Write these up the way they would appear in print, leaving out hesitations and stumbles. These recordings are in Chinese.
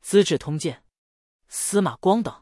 资治通鉴》、司马光等。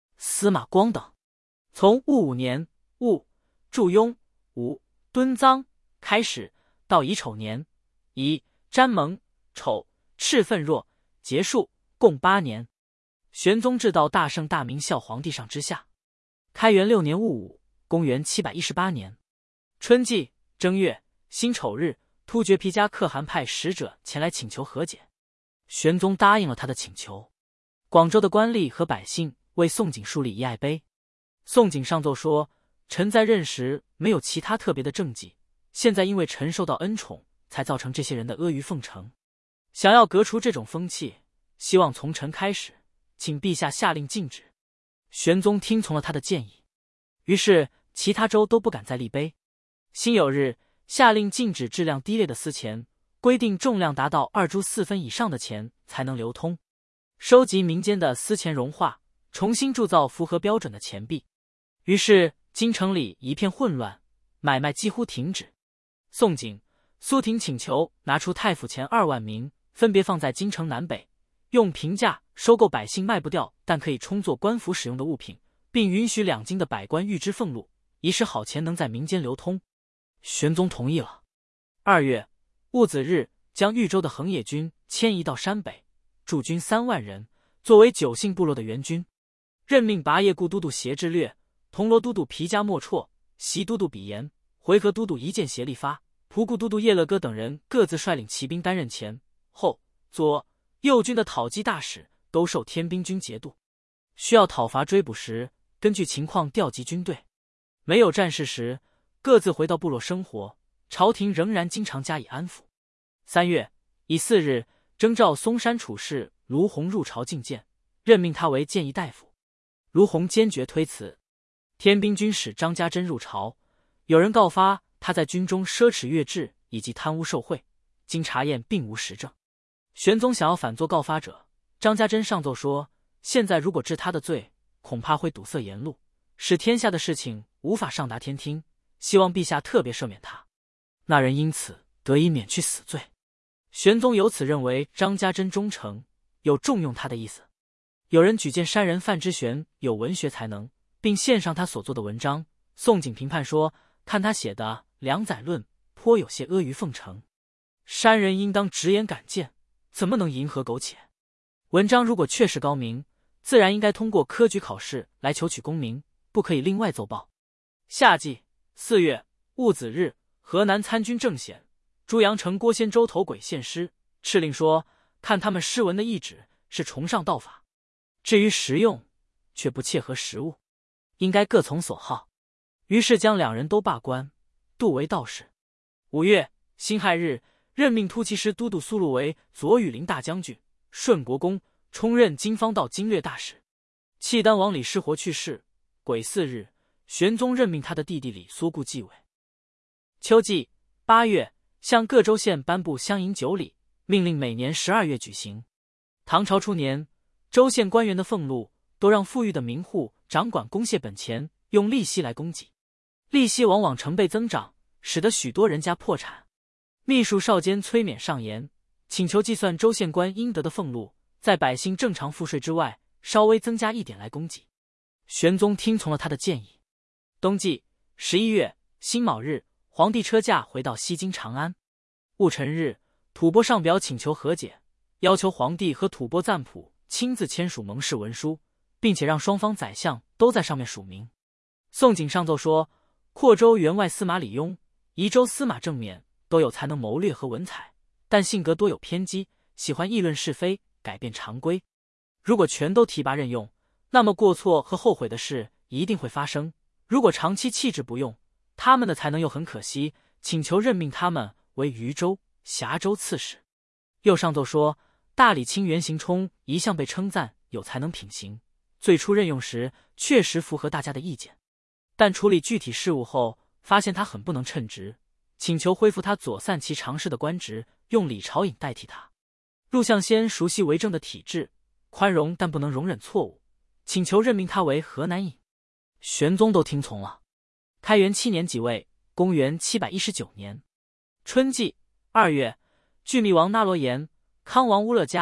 从戊午年戊、祝庸、午、敦臧开始，到乙丑年乙、占蒙、丑、赤奋若结束，共8年。玄宗至道大圣大明孝皇帝上之下。开元6年戊午，公元718年春季正月辛丑日，突厥皮加可汗派使者前来请求和解，玄宗答应了他的请求。广州的官吏和百姓为宋璟树立遗爱碑。宋璟上奏说，臣在任时没有其他特别的政绩，现在因为臣受到恩宠，才造成这些人的阿谀奉承，想要革除这种风气，希望从臣开始，请陛下下令禁止。玄宗听从了他的建议，于是其他州都不敢再立碑。辛酉日，下令禁止质量低劣的丝钱，规定重量达到2铢4分以上的钱才能流通，收集民间的丝钱融化，重新铸造符合标准的钱币。于是京城里一片混乱，买卖几乎停止。宋璟、苏廷请求拿出太府钱2万名，分别放在京城南北，用平价收购百姓卖不掉但可以充作官府使用的物品，并允许2京的百官预支俸禄，以使好钱能在民间流通。玄宗同意了。2月戊子日，将豫州的横野军迁移到山北，驻军3万人，作为9姓部落的援军。任命拔叶固都督协志略、铜锣都督皮加莫绰、袭都督比延、回纥都督一见协力发、仆固都督叶勒哥等人各自率领骑兵担任前、后、左、右军的讨击大使，都受天兵军节度。需要讨伐追捕时，根据情况调集军队。没有战事时，各自回到部落生活，朝廷仍然经常加以安抚。3月乙巳日，征召嵩山处士卢洪入朝觐见，任命他为谏议大夫。卢洪坚决推辞。天兵军使张家珍入朝，有人告发他在军中奢侈越制以及贪污受贿，经查验并无实证。玄宗想要反作告发者，张家珍上奏说，现在如果治他的罪，恐怕会堵塞言路，使天下的事情无法上达天听，希望陛下特别赦免他。那人因此得以免去死罪。玄宗由此认为张家珍忠诚，有重用他的意思。有人举荐山人范之玄有文学才能，并献上他所作的文章。宋璟评判说，看他写的《良宰论》颇有些阿谀奉承，山人应当直言敢谏，怎么能迎合苟且？文章如果确实高明，自然应该通过科举考试来求取功名，不可以另外奏报。夏季4月戊子日，河南参军郑显、朱阳城郭仙州头鬼献诗，敕令说，看他们诗文的意旨是崇尚道法，至于实用却不切合实务，应该各从所好。于是将2人都罢官，度为道士。5月辛亥日，任命突骑师都督苏禄为左羽林大将军，顺国公，充任经方道经略大使。契丹王李世活去世，癸巳日，玄宗任命他的弟弟李缩固继位。秋季8月，向各州县颁布乡营9礼，命令每年12月举行。唐朝初年，州县官员的俸禄都让富裕的民户掌管公械本钱，用利息来供给，利息往往成倍增长，使得许多人家破产。秘书少监崔勉上言，请求计算州县官应得的俸禄，在百姓正常赋税之外，稍微增加1点来供给。玄宗听从了他的建议。冬季11月辛卯日，皇帝车驾回到西京长安。戊辰日，吐蕃上表请求和解，要求皇帝和吐蕃赞普亲自签署盟誓文书，并且让双方宰相都在上面署名。宋璟上奏说，阔州员外司马李邕、宜州司马郑勉都有才能谋略和文采，但性格多有偏激，喜欢议论是非，改变常规。如果全都提拔任用，那么过错和后悔的事一定会发生。如果长期弃之不用，他们的才能又很可惜，请求任命他们为渝州、峡州刺史。又上奏说，大理卿袁行冲一向被称赞有才能品行，最初任用时确实符合大家的意见，但处理具体事务后，发现他很不能称职，请求恢复他左散骑常侍的官职，用李朝隐代替他。陆象先熟悉为政的体制，宽容但不能容忍错误，请求任命他为河南尹。玄宗都听从了。开元7年己未，公元719年春季2月，巨密王那罗延、康王乌勒加、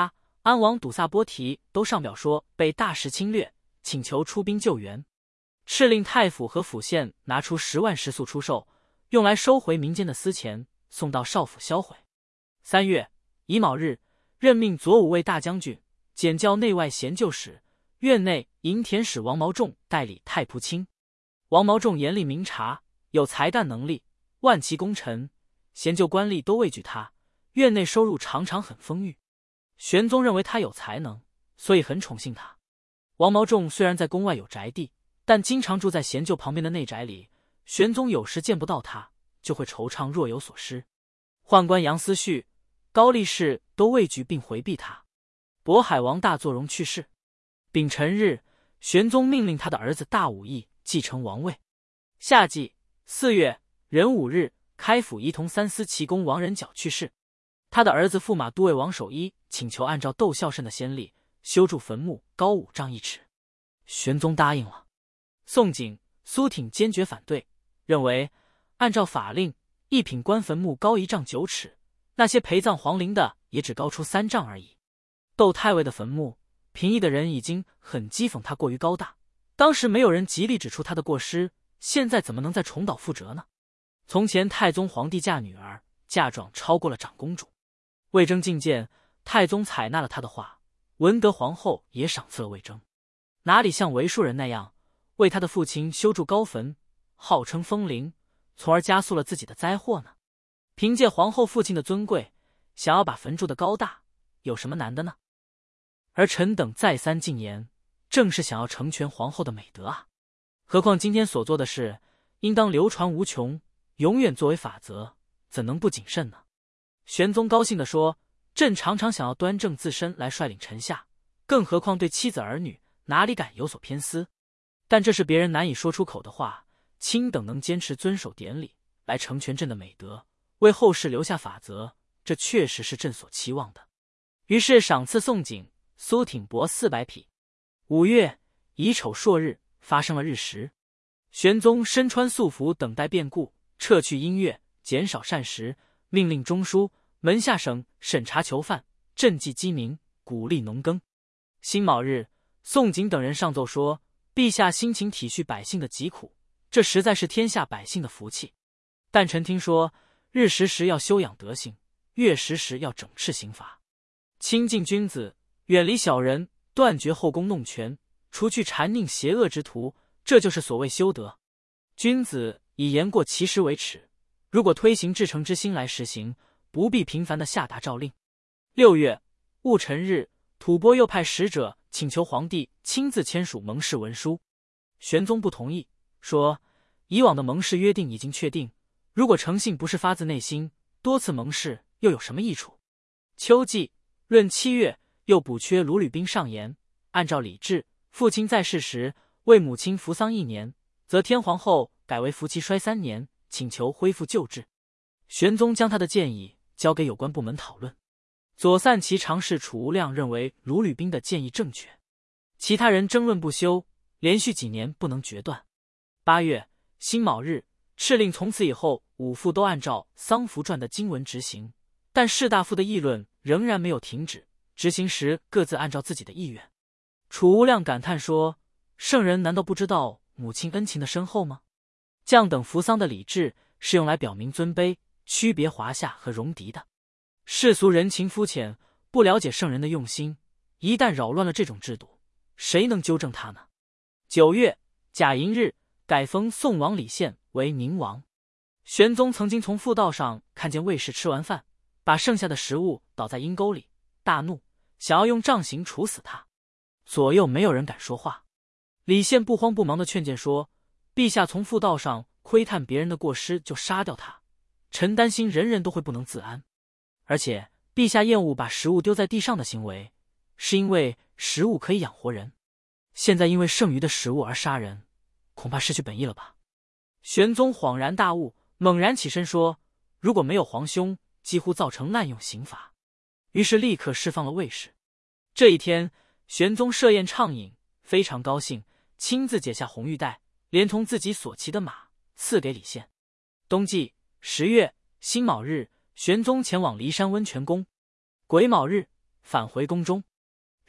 安王笃萨波提都上表说被大石侵略，请求出兵救援。敕令太府和府县拿出10万石粟出售，用来收回民间的私钱，送到少府销毁。3月乙卯日，任命左武卫大将军、检校内外衔就使、院内营田使王毛仲代理太仆卿。王毛仲严厉明察，有才干能力，万骑功臣，衔就官吏都畏惧他，院内收入常常很丰裕。玄宗认为他有才能，所以很宠幸他。王毛仲虽然在宫外有宅地，但经常住在衔就旁边的内宅里，玄宗有时见不到他，就会惆怅若有所失。宦官杨思绪、高力士都畏惧并回避他。渤海王大作荣去世，丙辰日，玄宗命令他的儿子大武义继承王位。夏季4月壬午日，开府仪同三司齐公王仁角去世。他的儿子驸马都尉王守一请求按照窦孝慎的先例修筑坟墓，高5丈1尺。玄宗答应了。宋璟、苏挺坚决反对，认为按照法令，一品官坟墓高1丈9尺，那些陪葬皇陵的也只高出3丈而已。窦太尉的坟墓，平邑的人已经很讥讽他过于高大，当时没有人极力指出他的过失，现在怎么能再重蹈覆辙呢？从前太宗皇帝嫁女儿，嫁妆超过了长公主。魏征进谏，太宗采纳了他的话，文德皇后也赏赐了魏征，哪里像为庶人那样为他的父亲修筑高坟，号称封陵，从而加速了自己的灾祸呢？凭借皇后父亲的尊贵，想要把坟筑得高大，有什么难的呢？而臣等再三进言，正是想要成全皇后的美德啊！何况今天所做的事，应当流传无穷，永远作为法则，怎能不谨慎呢？玄宗高兴地说：“朕常常想要端正自身来率领臣下，更何况对妻子儿女，哪里敢有所偏私？但这是别人难以说出口的话，卿等能坚持遵守典礼，来成全朕的美德，为后世留下法则，这确实是朕所期望的。”于是赏赐宋璟、苏挺帛400匹。5月乙丑朔日，发生了日食。玄宗身穿素服等待变故，撤去音乐，减少膳食，命令中书、门下省审查囚犯，赈济饥民，鼓励农耕。辛卯日，宋璟等人上奏说，陛下辛勤体恤百姓的疾苦，这实在是天下百姓的福气。但臣听说，日食时要修养德行，月食时要整治刑罚，亲近君子，远离小人，断绝后宫弄权，除去谗佞邪恶之徒，这就是所谓修德。君子以言过其实为耻，如果推行至诚之心来实行，不必频繁的下达诏令。6月戊辰日，吐蕃又派使者请求皇帝亲自签署盟誓文书。玄宗不同意，说以往的盟誓约定已经确定，如果诚信不是发自内心，多次盟誓又有什么益处？秋季闰7月，又补缺卢吕宾上言，按照礼制，父亲在世时为母亲服丧1年，则天皇后改为服其衰3年，请求恢复旧制。玄宗将他的建议交给有关部门讨论。左散骑常侍楚无量认为卢吕宾的建议正确，其他人争论不休，连续几年不能决断。8月辛卯日，敕令从此以后五父都按照丧服传的经文执行，但士大夫的议论仍然没有停止，执行时各自按照自己的意愿。楚无量感叹说：“圣人难道不知道母亲恩情的深厚吗？降等服丧的礼制是用来表明尊卑，区别华夏和戎狄的。世俗人情肤浅，不了解圣人的用心，一旦扰乱了这种制度，谁能纠正他呢？”9月甲寅日，改封宋王李宪为宁王。玄宗曾经从复道上看见卫士吃完饭，把剩下的食物倒在阴沟里，大怒，想要用杖刑处死他。左右没有人敢说话。李宪不慌不忙地劝谏说：“陛下从复道上窥探别人的过失就杀掉他，臣担心人人都会不能自安。而且陛下厌恶把食物丢在地上的行为，是因为食物可以养活人，现在因为剩余的食物而杀人，恐怕失去本意了吧？”玄宗恍然大悟，猛然起身说：“如果没有皇兄，几乎造成滥用刑罚。”于是立刻释放了卫士。这一天，玄宗设宴畅饮，非常高兴，亲自解下红玉带，连同自己所骑的马赐给李宪。冬季10月辛卯日，玄宗前往骊山温泉宫。癸卯日，返回宫中。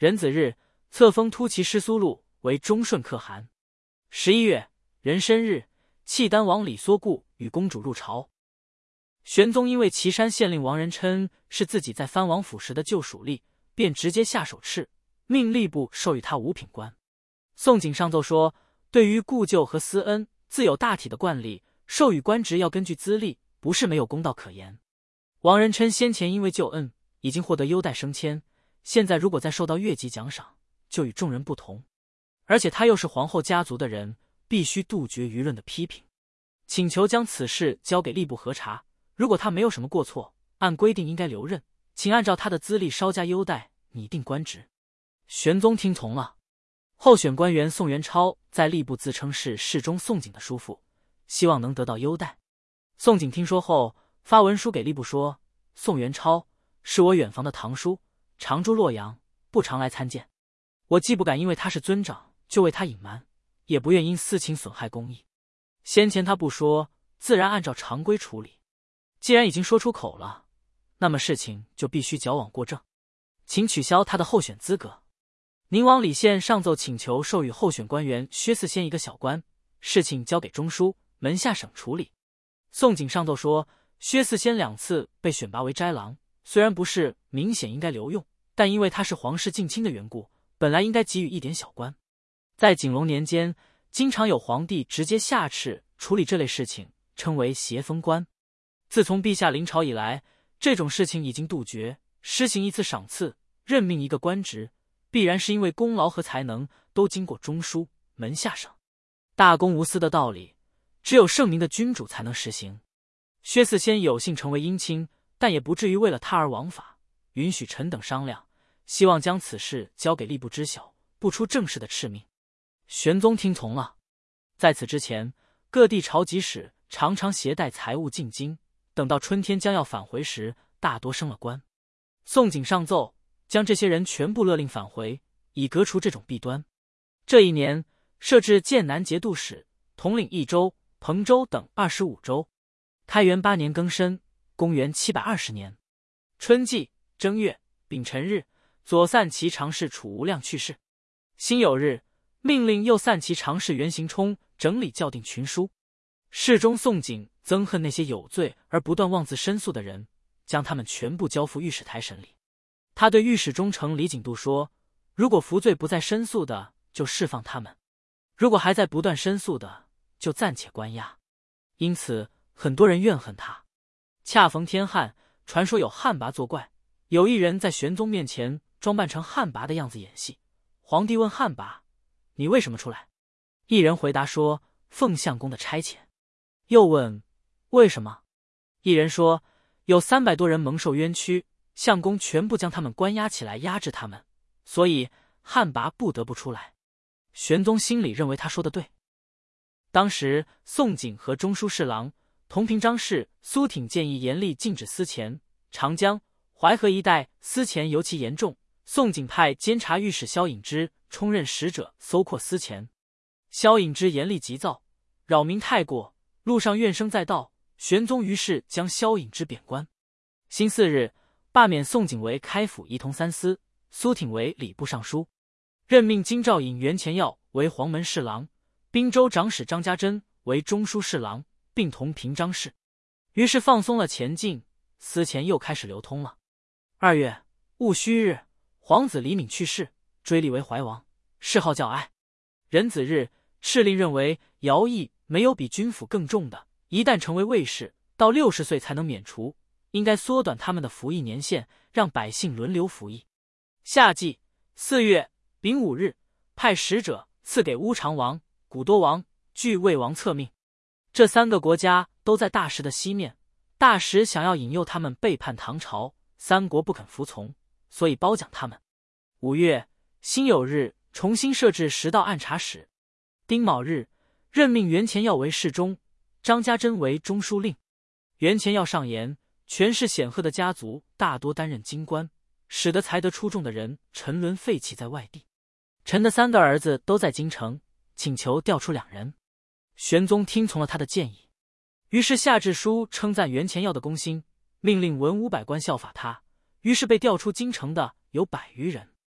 壬子日，册封突骑师苏禄为忠顺可汗。11月，壬申日，契丹王李缩固与公主入朝。玄宗因为岐山县令王仁琛是自己在藩王府时的旧属吏，便直接下手敕，命吏部授予他五品官。宋璟上奏说，对于故旧和私恩，自有大体的惯例，授予官职要根据资历，不是没有公道可言。王仁琛先前因为救恩已经获得优待升迁，现在如果再受到越级奖赏，就与众人不同。而且他又是皇后家族的人，必须杜绝舆论的批评，请求将此事交给吏部核查。如果他没有什么过错，按规定应该留任，请按照他的资历稍加优待，拟定官职。玄宗听从了。候选官员宋元超在吏部自称是侍中宋璟的叔父，希望能得到优待。宋璟听说后，发文书给吏部说，宋元超是我远房的堂叔，常住洛阳，不常来参见。我既不敢因为他是尊长就为他隐瞒，也不愿因私情损害公义。先前他不说，自然按照常规处理。既然已经说出口了，那么事情就必须矫枉过正，请取消他的候选资格。宁王李宪上奏请求授予候选官员薛四仙一个小官，事情交给中书门下省处理。宋璟上奏说，薛四仙2次被选拔为斋郎，虽然不是明显应该留用，但因为他是皇室近亲的缘故，本来应该给予一点小官。在景隆年间，经常有皇帝直接下敕处理这类事情，称为协封官。自从陛下临朝以来，这种事情已经杜绝，施行一次赏赐，任命一个官职，必然是因为功劳和才能都经过中书门下省。大公无私的道理，只有圣明的君主才能实行。薛四仙有幸成为姻亲，但也不至于为了他而枉法，允许臣等商量，希望将此事交给吏部知晓，不出正式的敕命。玄宗听从了。在此之前，各地朝集使常常携带财物进京，等到春天将要返回时，大多升了官。宋璟上奏，将这些人全部勒令返回，以革除这种弊端。这一年，设置剑南节度使，统领益州、彭州等25州。开元8年庚申，公元720年春季正月丙辰日，左散骑常侍楚无量去世。辛酉日，命令右散骑常侍袁行冲整理校订群书。侍中宋璟憎恨那些有罪而不断妄自申诉的人，将他们全部交付御史台审理。他对御史中丞李景度说，如果服罪不再申诉的，就释放他们；如果还在不断申诉的，就暂且关押。因此很多人怨恨他。恰逢天旱，传说有旱魃作怪，有一人在玄宗面前装扮成旱魃的样子演戏。皇帝问旱魃，你为什么出来？一人回答说，奉相公的差遣。又问为什么？一人说，有300多人蒙受冤屈，相公全部将他们关押起来压制他们，所以旱魃不得不出来。玄宗心里认为他说的对。当时宋璟和中书侍郎、同平章事苏挺建议严厉禁止私钱，长江、淮河一带私钱尤其严重。宋璟派监察御史萧颖之充任使者搜括私钱。萧颖之严厉急躁，扰民太过，路上怨声载道，玄宗于是将萧颖之贬官。辛巳日，罢免宋璟为开府仪同三司，苏挺为礼部尚书，任命京兆尹袁乾耀为黄门侍郎，滨州长史张家珍为中书侍郎，并同平章事。于是放松了钱禁，私钱又开始流通了。2月戊戌日，皇子李敏去世，追立为怀王，谥号叫哀。壬子日，敕令认为徭役没有比军府更重的，一旦成为卫士，到60岁才能免除，应该缩短他们的服役年限，让百姓轮流服役。夏季4月丙午日，派使者赐给乌长王、古多王、据魏王册命。这3个国家都在大石的西面，大石想要引诱他们背叛唐朝，3国不肯服从，所以褒奖他们。5月辛酉日，重新设置10道按察使。丁卯日，任命袁乾耀为侍中，张家珍为中书令。袁乾耀上言，权势显赫的家族大多担任京官，使得才德出众的人沉沦废弃在外地。臣的3个儿子都在京城，请求调出2人。玄宗听从了他的建议，于是下制书称赞袁乾耀的功勋，命令文武百官效法他，于是被调出京城的有100余人。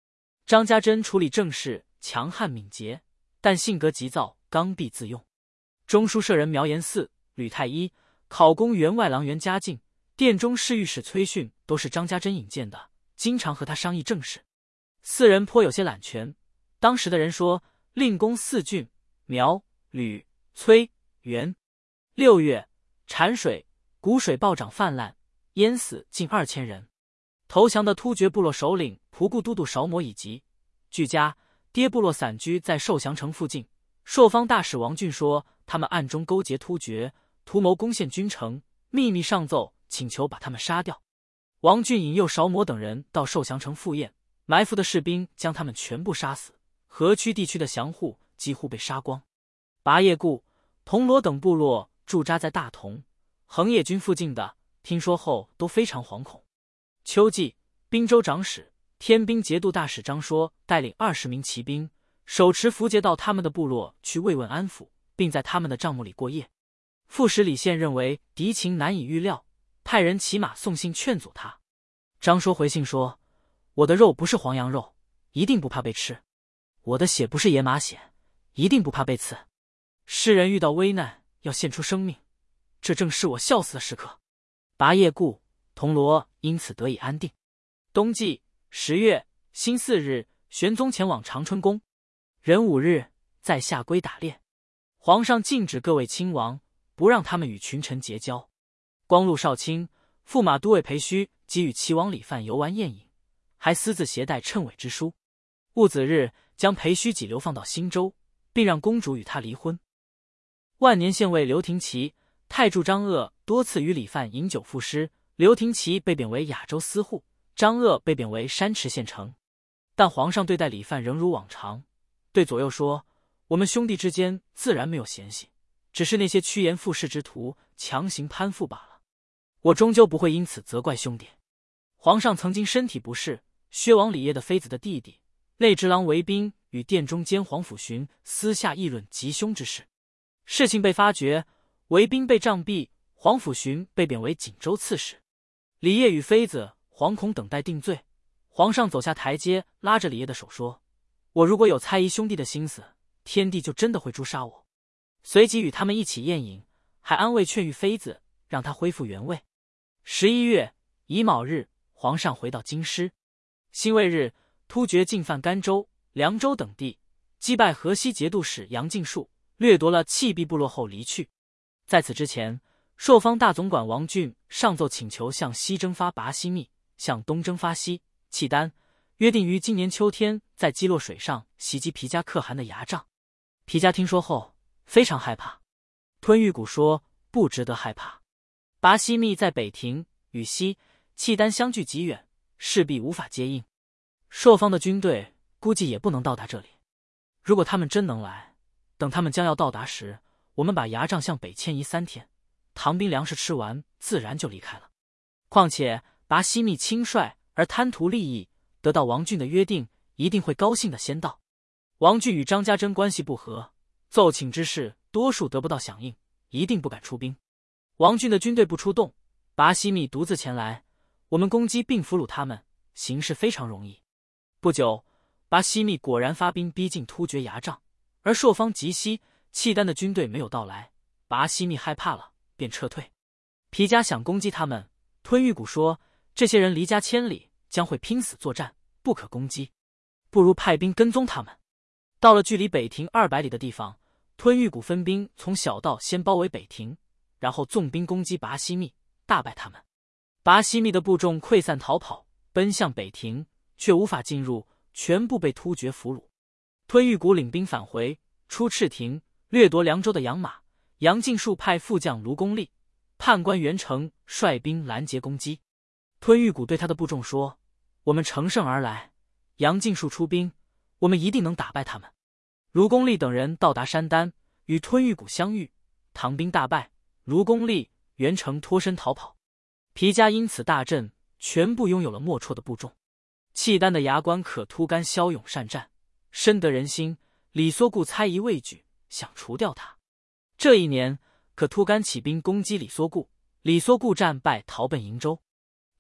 张家珍处理政事强悍敏捷，但性格急躁，刚愎自用。中书舍人苗延嗣、吕太一、考功员外郎袁家敬、殿中侍御史崔训都是张家珍引荐的，经常和他商议政事。四人颇有些揽权。当时的人说，令公四郡苗、吕、崔、袁。6月，产水、谷水暴涨泛滥，淹死近2000人。投降的突厥部落首领仆固都督韶摩以及俱家、爹部落散居在受降城附近。朔方大使王浚说，他们暗中勾结突厥，图谋攻陷君城，秘密上奏请求把他们杀掉。王浚引诱韶摩等人到受降城赴宴，埋伏的士兵将他们全部杀死，河曲地区的降户几乎被杀光。拔叶固、铜锣等部落驻扎在大同、横野郡附近的，听说后都非常惶恐。秋季，滨州长史、天兵节度大使张说带领20名骑兵，手持符节到他们的部落去慰问安抚，并在他们的帐幕里过夜。副使李宪认为敌情难以预料，派人骑马送信劝阻他。张说回信说，我的肉不是黄羊肉，一定不怕被吃；我的血不是野马血，一定不怕被刺。世人遇到危难要献出生命，这正是我笑死的时刻。拔叶固、铜锣因此得以安定。冬季10月辛巳日，玄宗前往长春宫，壬午日在下归打猎。皇上禁止各位亲王，不让他们与群臣结交。光禄少卿、驸马都尉裴须即与齐王李范游玩宴饮，还私自携带谶纬之书。戊子日，将裴须己流放到新州，并让公主与他离婚。万年县尉刘廷奇、太助张鄂多次与李范饮酒赋诗，刘廷奇被贬为雅州司户，张鄂被贬为山池县丞。但皇上对待李范仍如往常，对左右说，我们兄弟之间自然没有嫌隙，只是那些趋炎附势之徒强行攀附罢了。我终究不会因此责怪兄弟。皇上曾经身体不适，薛王李业的妃子的弟弟内直郎韦彬与殿中监黄甫寻私下议论吉凶之事，事情被发觉，韦彬被杖毙，黄甫寻被贬为锦州刺史。李业与妃子惶恐等待定罪。皇上走下台阶，拉着李业的手说，我如果有猜疑兄弟的心思，天帝就真的会诛杀我。随即与他们一起宴饮，还安慰劝谕妃子，让他恢复原位。11月乙卯日，皇上回到京师。辛未日，突厥进犯甘州、凉州等地，击败河西节度使杨敬树，掠夺了契必部落后离去。在此之前，朔方大总管王浚上奏请求向西征发拔西密，向东征发西、契丹，约定于今年秋天在基洛水上袭击皮加可汗的牙帐。皮加听说后非常害怕。吞玉谷说，不值得害怕。拔西密在北庭，与西、契丹相距极远，势必无法接应。朔方的军队估计也不能到达这里。如果他们真能来，等他们将要到达时，我们把牙帐向北迁移3天，唐兵粮食吃完，自然就离开了。况且拔西密轻率而贪图利益，得到王浚的约定，一定会高兴的先到。王浚与张家珍关系不和，奏请之事多数得不到响应，一定不敢出兵。王浚的军队不出动，拔西密独自前来，我们攻击并俘虏他们，形势非常容易。不久，拔西密果然发兵逼近突厥牙帐，而朔方及西、契丹的军队没有到来，拔西密害怕了，便撤退。皮加想攻击他们，吞玉谷说，这些人离家千里，将会拼死作战，不可攻击，不如派兵跟踪他们。到了距离北庭200里的地方，吞玉谷分兵从小道先包围北庭，然后纵兵攻击拔西密，大败他们。拔西密的部众溃散逃跑，奔向北庭，却无法进入，全部被突厥俘虏。吞玉谷领兵返回，出赤庭，掠夺凉州的养马。杨敬树派副将卢公立、判官袁成率兵拦截攻击。吞玉谷对他的部众说，我们乘胜而来，杨敬树出兵，我们一定能打败他们。卢公立等人到达山丹，与吞玉谷相遇，唐兵大败，卢公立、袁成脱身逃跑。皮加因此大振，全部拥有了莫绰的部众。契丹的牙关可突干骁勇善战，深得人心，李缩固猜疑畏惧，想除掉他。这一年，可突干起兵攻击李缩固，李缩固战败，逃奔瀛州。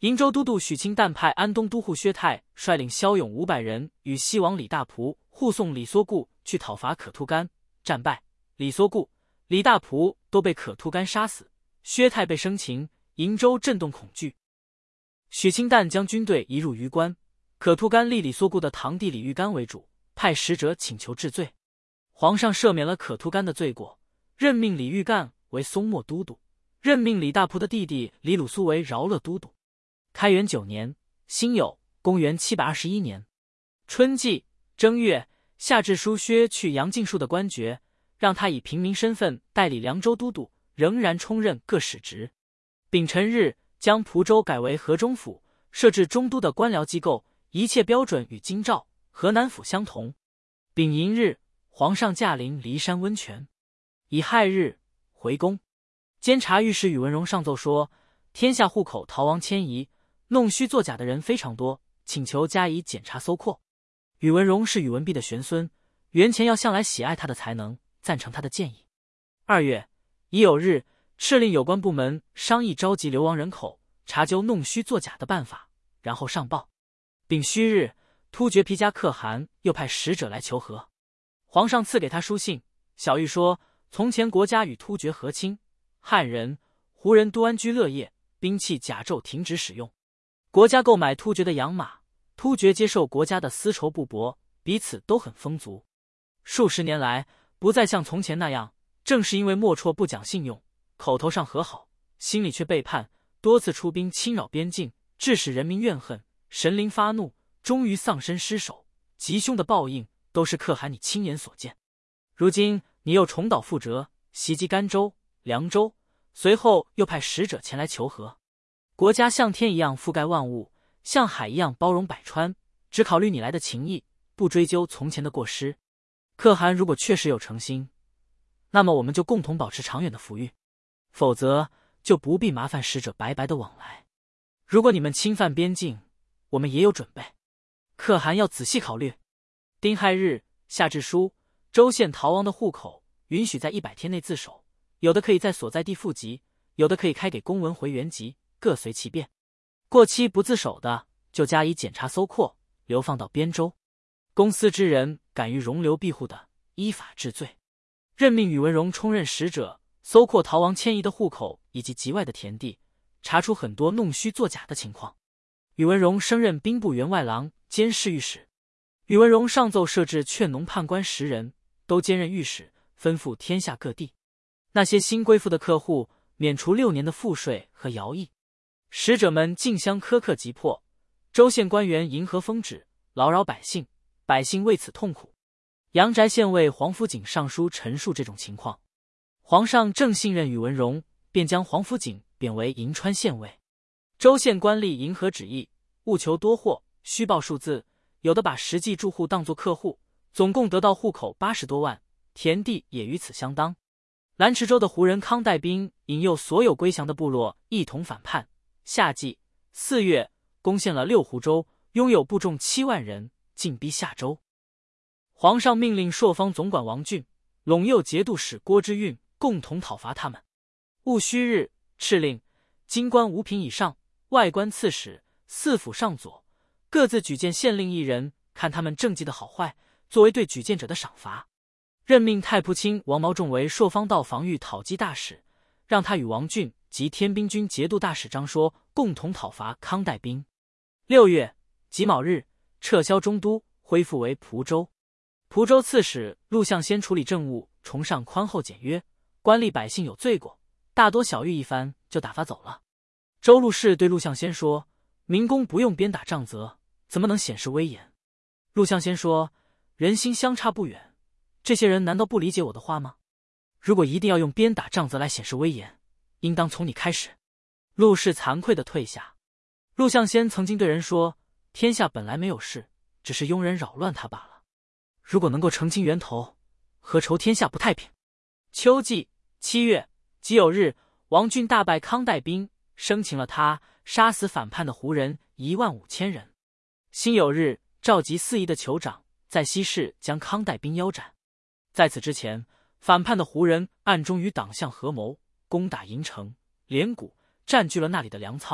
瀛州都督许清淡派安东都护薛泰率领骁勇500人与西王李大仆护送李缩固去讨伐可突干，战败，李缩固、李大仆都被可突干杀死，薛泰被生擒，瀛州震动恐惧。许清淡将军队移入榆关，可突干立李缩固的堂弟李玉干为主，派使者请求治罪。皇上赦免了可突干的罪过，任命李玉干为松漠都督，任命李大仆的弟弟李鲁苏为饶乐都督。开元9年，辛酉，公元721年春季正月，下制书削去杨敬树的官爵，让他以平民身份代理凉州都督，仍然充任各使职。丙辰日，将蒲州改为河中府，设置中都的官僚机构，一切标准与京兆、河南府相同。丙寅日，皇上驾临骊山温泉。乙亥日，回宫。监察御史宇文荣上奏说，天下户口逃亡迁移、弄虚作假的人非常多，请求加以检查搜括。宇文荣是宇文弼的玄孙，袁乾要向来喜爱他的才能，赞成他的建议。2月，乙酉日，敕令有关部门商议召集流亡人口，查究弄虚作假的办法，然后上报。丙戌日，突厥皮加可汗又派使者来求和。皇上赐给他书信，小谕说，从前国家与突厥和亲，汉人、胡人都安居乐业，兵器甲胄停止使用。国家购买突厥的养马，突厥接受国家的丝绸布帛，彼此都很丰足。数十年来，不再像从前那样，正是因为莫辍不讲信用，口头上和好，心里却背叛，多次出兵侵扰边境，致使人民怨恨，神灵发怒，终于丧身失守。吉凶的报应都是可汗你亲眼所见。如今你又重蹈覆辙，袭击甘州、凉州，随后又派使者前来求和。国家像天一样覆盖万物，像海一样包容百川，只考虑你来的情谊，不追究从前的过失。可汗如果确实有诚心，那么我们就共同保持长远的福裕，否则就不必麻烦使者白白的往来。如果你们侵犯边境，我们也有准备，可汗要仔细考虑。丁亥日，下制书，州县逃亡的户口允许在100天内自首，有的可以在所在地复籍，有的可以开给公文回原籍，各随其便。过期不自首的，就加以检查搜括，流放到边州。公司之人敢于容留庇护的，依法治罪。任命宇文荣充任使者，搜括逃亡迁移的户口以及籍外的田地，查出很多弄虚作假的情况。宇文荣升任兵部员外郎兼侍御史。宇文荣上奏设置劝农判官10人，都兼任御史，吩咐天下各地那些新归附的客户免除6年的赋税和徭役。使者们竞相苛刻急迫，州县官员迎合封旨，劳扰百姓，百姓为此痛苦。阳翟县尉黄福景上书陈述这种情况，皇上正信任宇文荣，便将黄福景贬为银川县尉。州县官吏迎合旨意，务求多获，虚报数字，有的把实际住户当作客户，总共得到户口80多万，田地也与此相当。兰池州的胡人康代兵引诱所有归降的部落一同反叛。夏季4月，攻陷了6湖州，拥有部众7万人，进逼夏州。皇上命令朔方总管王俊、陇右节度使郭之运共同讨伐他们。戊戌日，敕令京官5品以上，外官刺史、4府上佐各自举荐县令1人，看他们政绩的好坏，作为对举荐者的赏罚。任命太仆卿王毛仲为朔方道防御讨击大使，让他与王俊及天兵军节度大使张说共同讨伐康代兵。6月己卯日，撤销中都，恢复为蒲州。蒲州刺史陆象先处理政务，崇尚宽厚简约，官吏百姓有罪过，大多小谕一番就打发走了。周陆氏对陆象先说，民工不用鞭打杖责，怎么能显示威严？陆象先说，人心相差不远，这些人难道不理解我的话吗？如果一定要用鞭打杖责来显示威严，应当从你开始。陆氏惭愧地退下。陆象先曾经对人说，天下本来没有事，只是庸人扰乱他罢了。如果能够澄清源头，何愁天下不太平？秋季7月己酉日，王俊大败康代兵，生擒了他，杀死反叛的胡人15000人。辛酉日，召集4邑的酋长，在西市将康代兵腰斩。在此之前，反叛的胡人暗中与党项合谋，攻打银城、连谷，占据了那里的粮仓，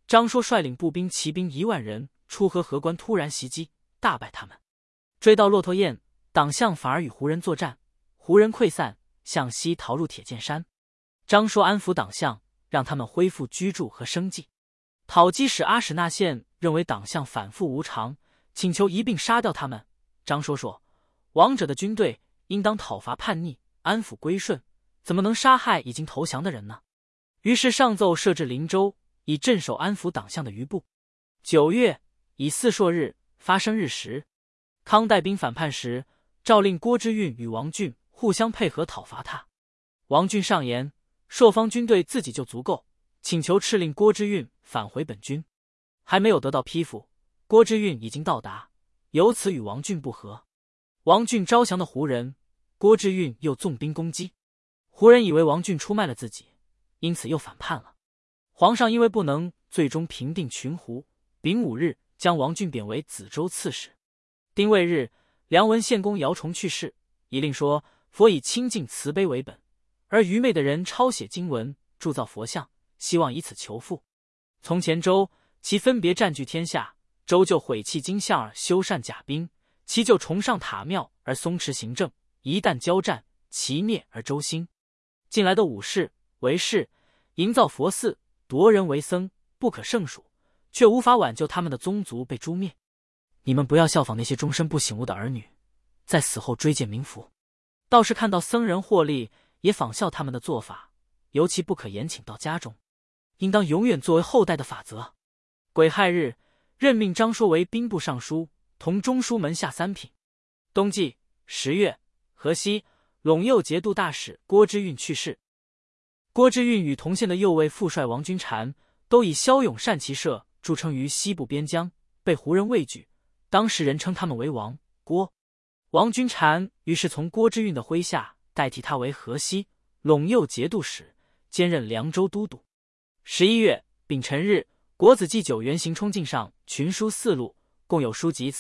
张说率领步兵骑兵1万人出河河关，突然袭击，大败他们。追到骆驼堰，党项反而与胡人作战，胡人溃散，向西逃入铁剑山。张说安抚党项，让他们恢复居住和生计。讨击使阿史那县认为党项反复无常，请求一并杀掉他们。张说，王者的军队应当讨伐叛逆，安抚归顺，怎么能杀害已经投降的人呢？于是上奏设置灵州，以镇守安抚党项的余部。9月，以巳朔日发生日时，康带兵反叛时，诏令郭知运与王俊互相配合讨伐他。王俊上言，朔方军队自己就足够，请求敕令郭知运返回本军。还没有得到批复，郭知运已经到达，由此与王俊不和。王俊招降的胡人，郭知运又纵兵攻击，胡人以为王俊出卖了自己，因此又反叛了。皇上因为不能最终平定群胡，丙午日将王俊贬为梓州刺史。丁未日，梁文献公姚崇去世，一令说佛以清净慈悲为本，而愚昧的人抄写经文，铸造佛像，希望以此求富。从前周其分别占据天下，周就毁弃经像而修缮甲兵，其就崇尚塔庙而松弛行政，一旦交战，其灭而周兴。近来的武士、为士营造佛寺，夺人为僧，不可胜数，却无法挽救他们的宗族被诛灭。你们不要效仿那些终身不醒悟的儿女，在死后追荐冥福。倒是看到僧人获利，也仿效他们的做法，尤其不可延请到家中，应当永远作为后代的法则。癸亥日，任命张说为兵部尚书，同中书门下3品。冬季10月，河西陇右节度大使郭知运去世。郭知运与同县的右卫副帅王君禅都以骁勇善骑射著称于西部边疆，被胡人畏惧，当时人称他们为王郭。王君禅于是从郭知运的麾下代替他为河西、陇右节度使，兼任凉州都督。11月丙辰日，国子祭9原行冲进上群书4录，共有书籍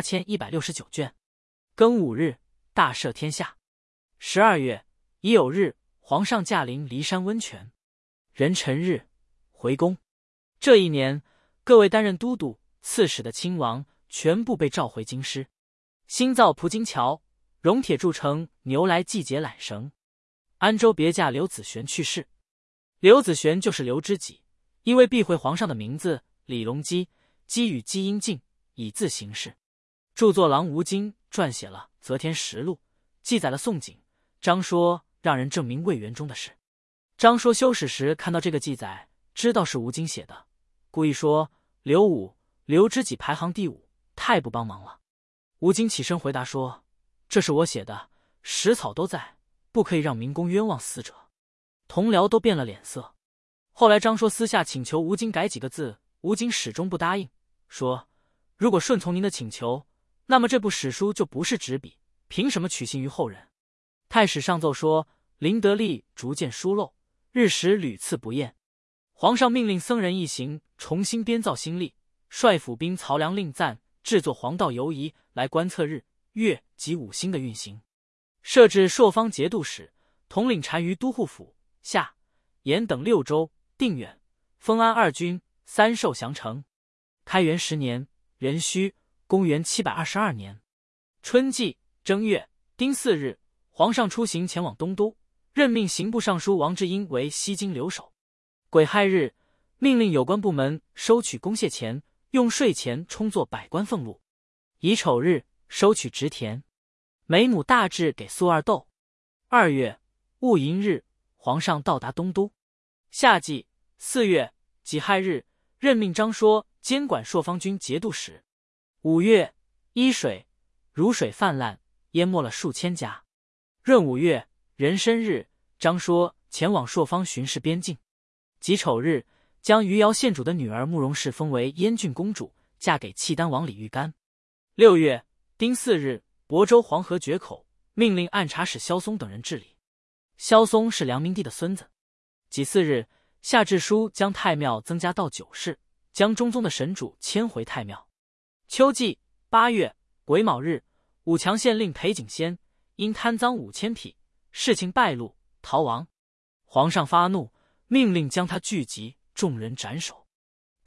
48169卷。庚午日，大赦天下。12月乙酉日，皇上驾临骊山温泉。壬辰日，回宫。这一年，各位担任都督、刺史的亲王全部被召回京师。新造蒲津桥，熔铁铸成牛来系结缆绳。安州别驾刘子璇去世。刘子璇就是刘知己，因为避讳皇上的名字李隆基，基与基因近，以字行事。著作郎吴京撰写了《则天实录》，记载了宋璟、张说让人证明魏元忠的事。张说修史时看到这个记载，知道是吴京写的，故意说刘知己排行第5，太不帮忙了。吴京起身回答说，这是我写的，史草都在，不可以让民工冤枉死者。同僚都变了脸色。后来张说私下请求吴京改几个字，吴京始终不答应，说如果顺从您的请求，那么这部史书就不是纸笔，凭什么取信于后人？太史上奏说，林德利逐渐疏漏，日时屡次不厌。皇上命令僧人一行重新编造新历，率府兵曹良令赞制作黄道游仪来观测日、月及5星的运行。设置朔方节度使，统领单于都护府、夏、延等6州，定远、丰安2军，3受降城。开元10年，壬戌，公元722年春季正月丁巳日，皇上出行前往东都，任命刑部尚书王志英为西京留守。癸亥日，命令有关部门收取公谢钱，用税钱充作百官俸禄。乙丑日，收取植田。每亩大制给苏二豆。2月戊寅日，皇上到达东都。夏季4月己亥日，任命张说监管朔方军节度使。5月伊水，汝水泛滥，淹没了数千家。闰5月壬申日，张说前往朔方巡视边境。己丑日，将余姚县主的女儿慕容氏封为燕郡公主，嫁给契丹王李玉干。6月丁巳日，亳州黄河决口，命令按察使萧嵩等人治理。萧嵩是梁明帝的孙子。己巳日，下制书将太庙增加到9室，将中宗的神主迁回太庙。秋季8月癸卯日，武强县令裴景先因贪赃5000匹，事情败露，逃亡。皇上发怒，命令将他聚集，众人斩首。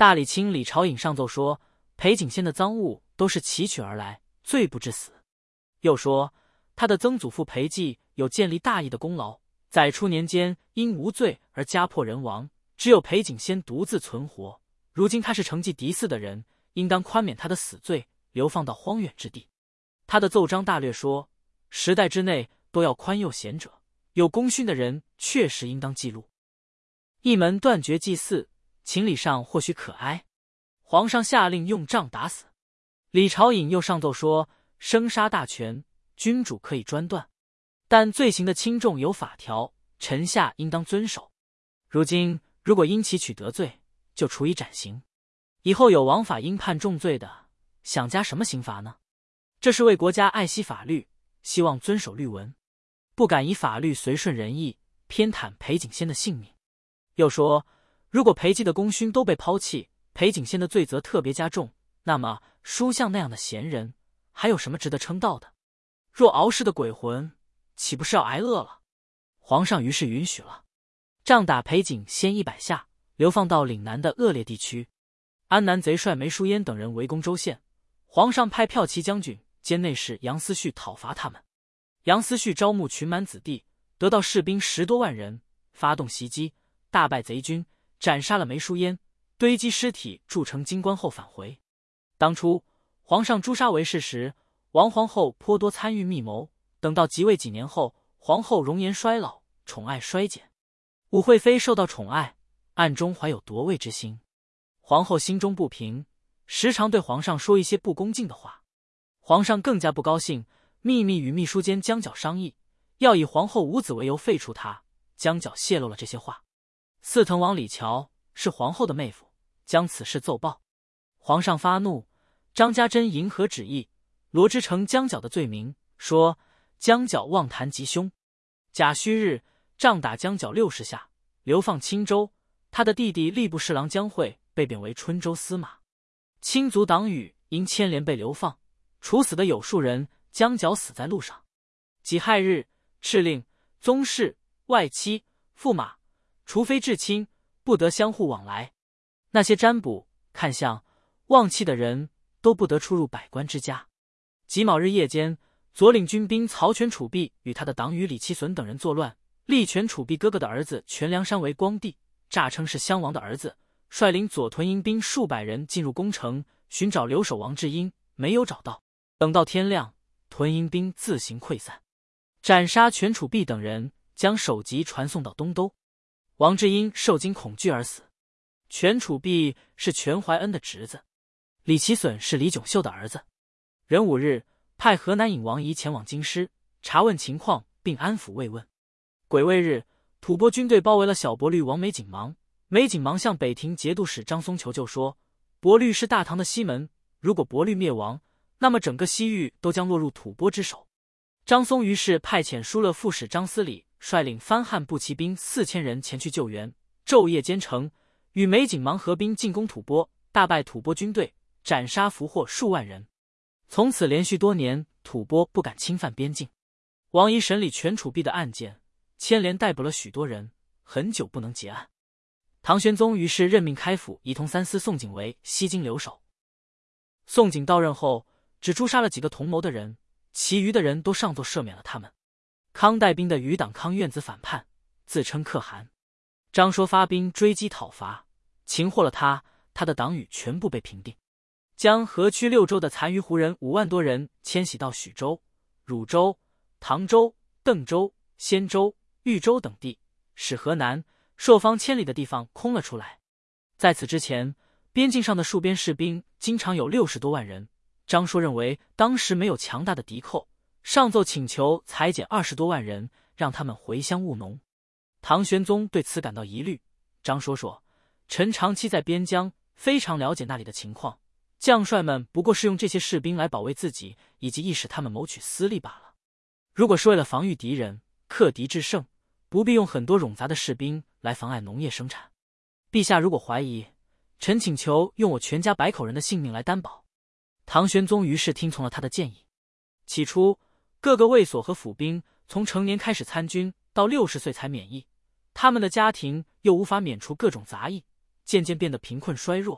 大理卿李朝隐上奏说，裴景先的赃物都是奇取而来，罪不至死。又说他的曾祖父裴寂有建立大义的功劳，在初年间因无罪而家破人亡，只有裴景先独自存活。如今他是承继嫡嗣的人，应当宽免他的死罪，流放到荒远之地。他的奏章大略说，时代之内都要宽宥贤者，有功勋的人确实应当记录。一门断绝祭祀，情理上或许可哀，皇上下令用杖打死。李朝隐又上奏说，生杀大权君主可以专断，但罪行的轻重有法条，臣下应当遵守。如今如果因其取得罪，就处以斩刑。以后有王法应判重罪的，想加什么刑罚呢？这是为国家爱惜法律，希望遵守律文，不敢以法律随顺人意，偏袒裴景先的性命。又说，如果裴寂的功勋都被抛弃，裴景先的罪责特别加重，那么书相那样的贤人，还有什么值得称道的？若熬世的鬼魂，岂不是要挨饿了？皇上于是允许了，杖打裴景先100下，流放到岭南的恶劣地区。安南贼帅梅叔焉等人围攻州县，皇上派骠骑将军兼内侍杨思绪讨伐他们。杨思绪招募群蛮子弟，得到士兵10多万人，发动袭击，大败贼军，斩杀了梅叔焉，堆积尸体筑成金棺后返回。当初皇上诛杀韦氏时，王皇后颇多参与密谋，等到即位几年后，皇后容颜衰老，宠爱衰减。武惠妃受到宠爱，暗中怀有夺位之心，皇后心中不平，时常对皇上说一些不恭敬的话。皇上更加不高兴，秘密与秘书监江角商议，要以皇后无子为由废除他。江角泄露了这些话，四藤王李峤是皇后的妹夫，将此事奏报。皇上发怒，张家珍迎合旨意，罗织成江角的罪名，说江角妄谈吉凶。甲戌日，杖打江角60下，流放青州。他的弟弟吏部侍郎江惠被贬为春州司马。亲族党羽因牵连被流放，处死的有数人，江角死在路上。己亥日，敕令宗室、外戚、驸马，除非至亲，不得相互往来。那些占卜、看相、望气的人都不得出入百官之家。己卯日夜间，左领军兵曹全楚弼与他的党羽李其损等人作乱，立全楚弼哥哥的儿子全梁山为光帝，诈称是襄王的儿子，率领左屯营兵数百人进入宫城，寻找留守王志英，没有找到。等到天亮，屯营兵自行溃散，斩杀全楚弼等人，将首级传送到东都。王志英受惊恐惧而死。全楚弼是全怀恩的侄子，李其损是李炯秀的儿子。壬午日，派河南尹王仪前往京师，查问情况，并安抚慰问。癸未日，吐蕃军队包围了小博律王梅景芒。梅景芒向北庭节度使张松求救说，博律是大唐的西门，如果博律灭亡，那么整个西域都将落入吐蕃之手。张松于是派遣疏勒副使张思礼率领番汉步骑兵4000人前去救援，昼夜兼程，与梅景芒合兵进攻吐蕃，大败吐蕃军队，斩杀俘获数万人。从此连续多年，吐蕃不敢侵犯边境。王仪审理全楚弼的案件，牵连逮捕了许多人，很久不能结案。唐玄宗于是任命开府仪同三司宋璟为西京留守。宋璟到任后，只诛杀了几个同谋的人，其余的人都上奏赦免了他们。康带兵的余党康院子反叛，自称可汗。张说发兵追击讨伐，擒获了他，他的党羽全部被平定。将河曲6州的残余胡人5万多人迁徙到许州、汝州、唐州、邓州、仙州、豫州等地，使河南、朔方千里的地方空了出来。在此之前，边境上的戍边士兵经常有60多万人。张说认为当时没有强大的敌寇，上奏请求裁减20多万人，让他们回乡务农。唐玄宗对此感到疑虑。张说说，臣长期在边疆，非常了解那里的情况，将帅们不过是用这些士兵来保卫自己，以及意使他们谋取私利罢了。如果是为了防御敌人，克敌制胜，不必用很多冗杂的士兵来妨碍农业生产。陛下如果怀疑，臣请求用我全家100口人的性命来担保。唐玄宗于是听从了他的建议。起初，各个卫所和府兵从成年开始参军，到60岁才免役，他们的家庭又无法免除各种杂役，渐渐变得贫困衰弱，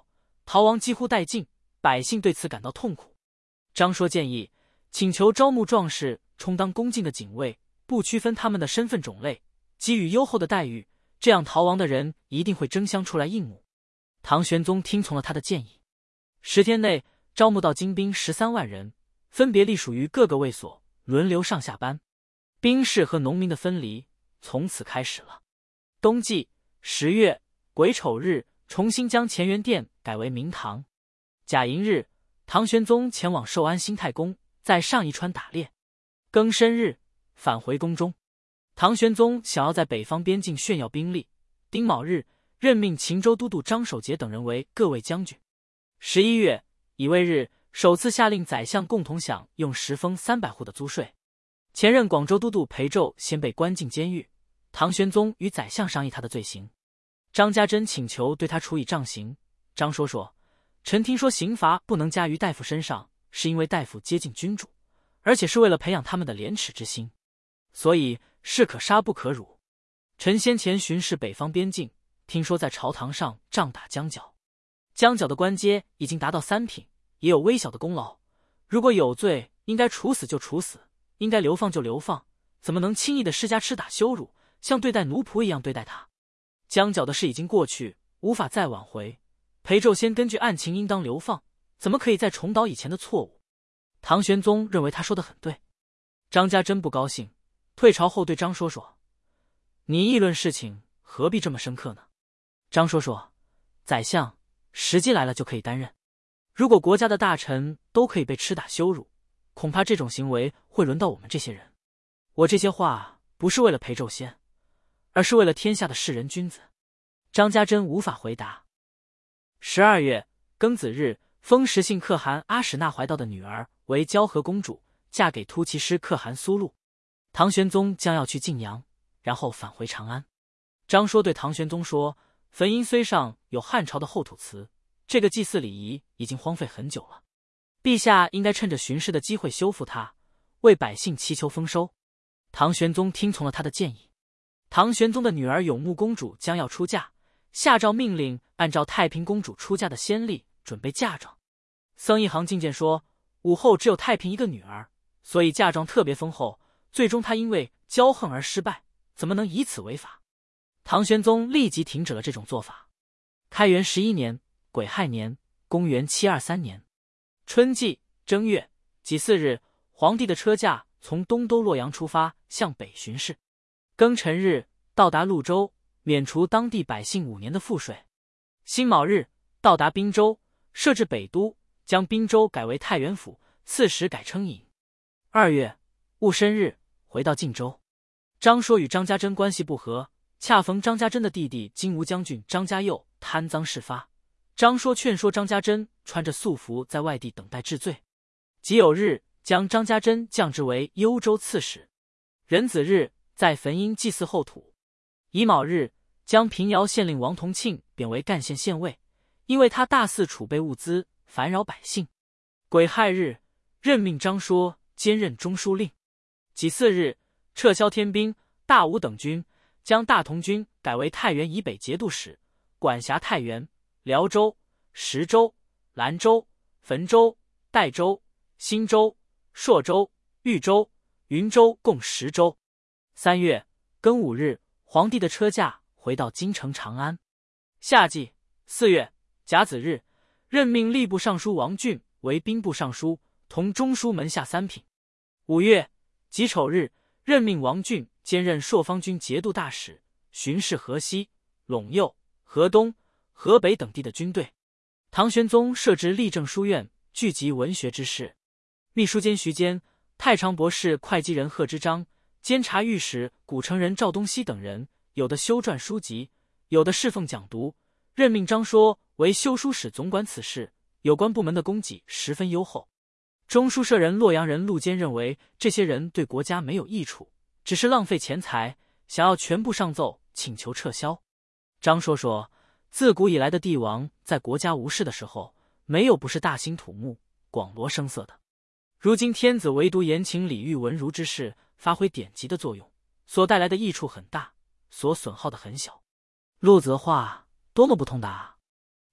逃亡几乎殆尽，百姓对此感到痛苦。张说建议请求招募壮士充当恭敬的警卫，不区分他们的身份种类，给予优厚的待遇，这样逃亡的人一定会争相出来应募。唐玄宗听从了他的建议，10天内招募到精兵13万人，分别隶属于各个卫所，轮流上下班。兵士和农民的分离从此开始了。冬季10月癸丑日，重新将乾元殿改为明堂。甲寅日，唐玄宗前往寿安兴太公，在上义川打猎。庚申日，返回宫中。唐玄宗想要在北方边境炫耀兵力。丁卯日，任命秦州都督张守节等人为各卫将军。11月乙未日，首次下令宰相共同享用10封300户的租税。前任广州都督裴胄先被关进监狱，唐玄宗与宰相商议他的罪行。张家珍请求对他处以杖刑。张说，臣听说刑罚不能加于大夫身上，是因为大夫接近君主，而且是为了培养他们的廉耻之心，所以士可杀不可辱。臣先前巡视北方边境，听说在朝堂上杖打江角，江角的官阶已经达到3品，也有微小的功劳。如果有罪，应该处死就处死，应该流放就流放，怎么能轻易的施加吃打羞辱，像对待奴仆一样对待他？江角的事已经过去，无法再挽回。裴胄先根据案情应当流放，怎么可以再重蹈以前的错误？唐玄宗认为他说得很对。张家珍不高兴，退朝后对张说：“你议论事情何必这么深刻呢？”张说：“宰相，时机来了就可以担任。如果国家的大臣都可以被吃打羞辱，恐怕这种行为会轮到我们这些人。我这些话不是为了裴胄先，而是为了天下的士人君子。”张家珍无法回答。12月庚子日，封石姓可汗阿史那怀道的女儿为交河公主，嫁给突骑师可汗苏禄。唐玄宗将要去晋阳，然后返回长安。张说对唐玄宗说：“汾阴虽上有汉朝的后土祠，这个祭祀礼仪已经荒废很久了，陛下应该趁着巡视的机会修复它，为百姓祈求丰收。”唐玄宗听从了他的建议。唐玄宗的女儿永穆公主将要出嫁，下诏命令按照太平公主出嫁的先例准备嫁妆。僧一行进谏说，武后只有太平一个女儿，所以嫁妆特别丰厚，最终她因为骄横而失败，怎么能以此为法？唐玄宗立即停止了这种做法。开元11年癸亥年，公元723年春季正月己巳日，皇帝的车驾从东都洛阳出发，向北巡视。庚辰日到达潞州，免除当地百姓5年的赋税。辛卯日到达滨州，设置北都，将滨州改为太原府，刺史改称尹。2月戊申日回到晋州。张说与张家珍关系不和，恰逢张家珍的弟弟金吾将军张家佑贪赃事发，张说劝说张家珍穿着素服在外地等待治罪。己酉日将张家珍降职为幽州刺史。壬子日在汾阴祭祀后土。乙卯日将平遥县令王同庆贬为赣县县尉，因为他大肆储备物资，烦扰百姓。癸亥日任命张说兼任中书令。己巳日撤销天兵、大武等军，将大同军改为太原以北节度使，管辖太原、辽州、石州、兰州、汾州、代州、新州、朔州、豫州、云州共10州。3月庚午日，皇帝的车驾回到京城长安。夏季4月甲子日，任命吏部尚书王俊为兵部尚书，同中书门下3品。5月己丑日，任命王俊兼任朔方军节度大使，巡视河西、陇右、河东、河北等地的军队。唐玄宗设置吏政书院，聚集文学之士。秘书监徐坚、太常博士会稽人贺知章、监察御史古城人赵东熙等人，有的修撰书籍，有的侍奉讲读。任命张说为修书使，总管此事，有关部门的供给十分优厚。中书舍人洛阳人陆坚认为这些人对国家没有益处，只是浪费钱财，想要全部上奏请求撤销。张说，自古以来的帝王在国家无事的时候，没有不是大兴土木、广罗声色的。如今天子唯独严请礼遇文儒之士，发挥典籍的作用，所带来的益处很大，所损耗的很小。陆泽话多么不通达啊！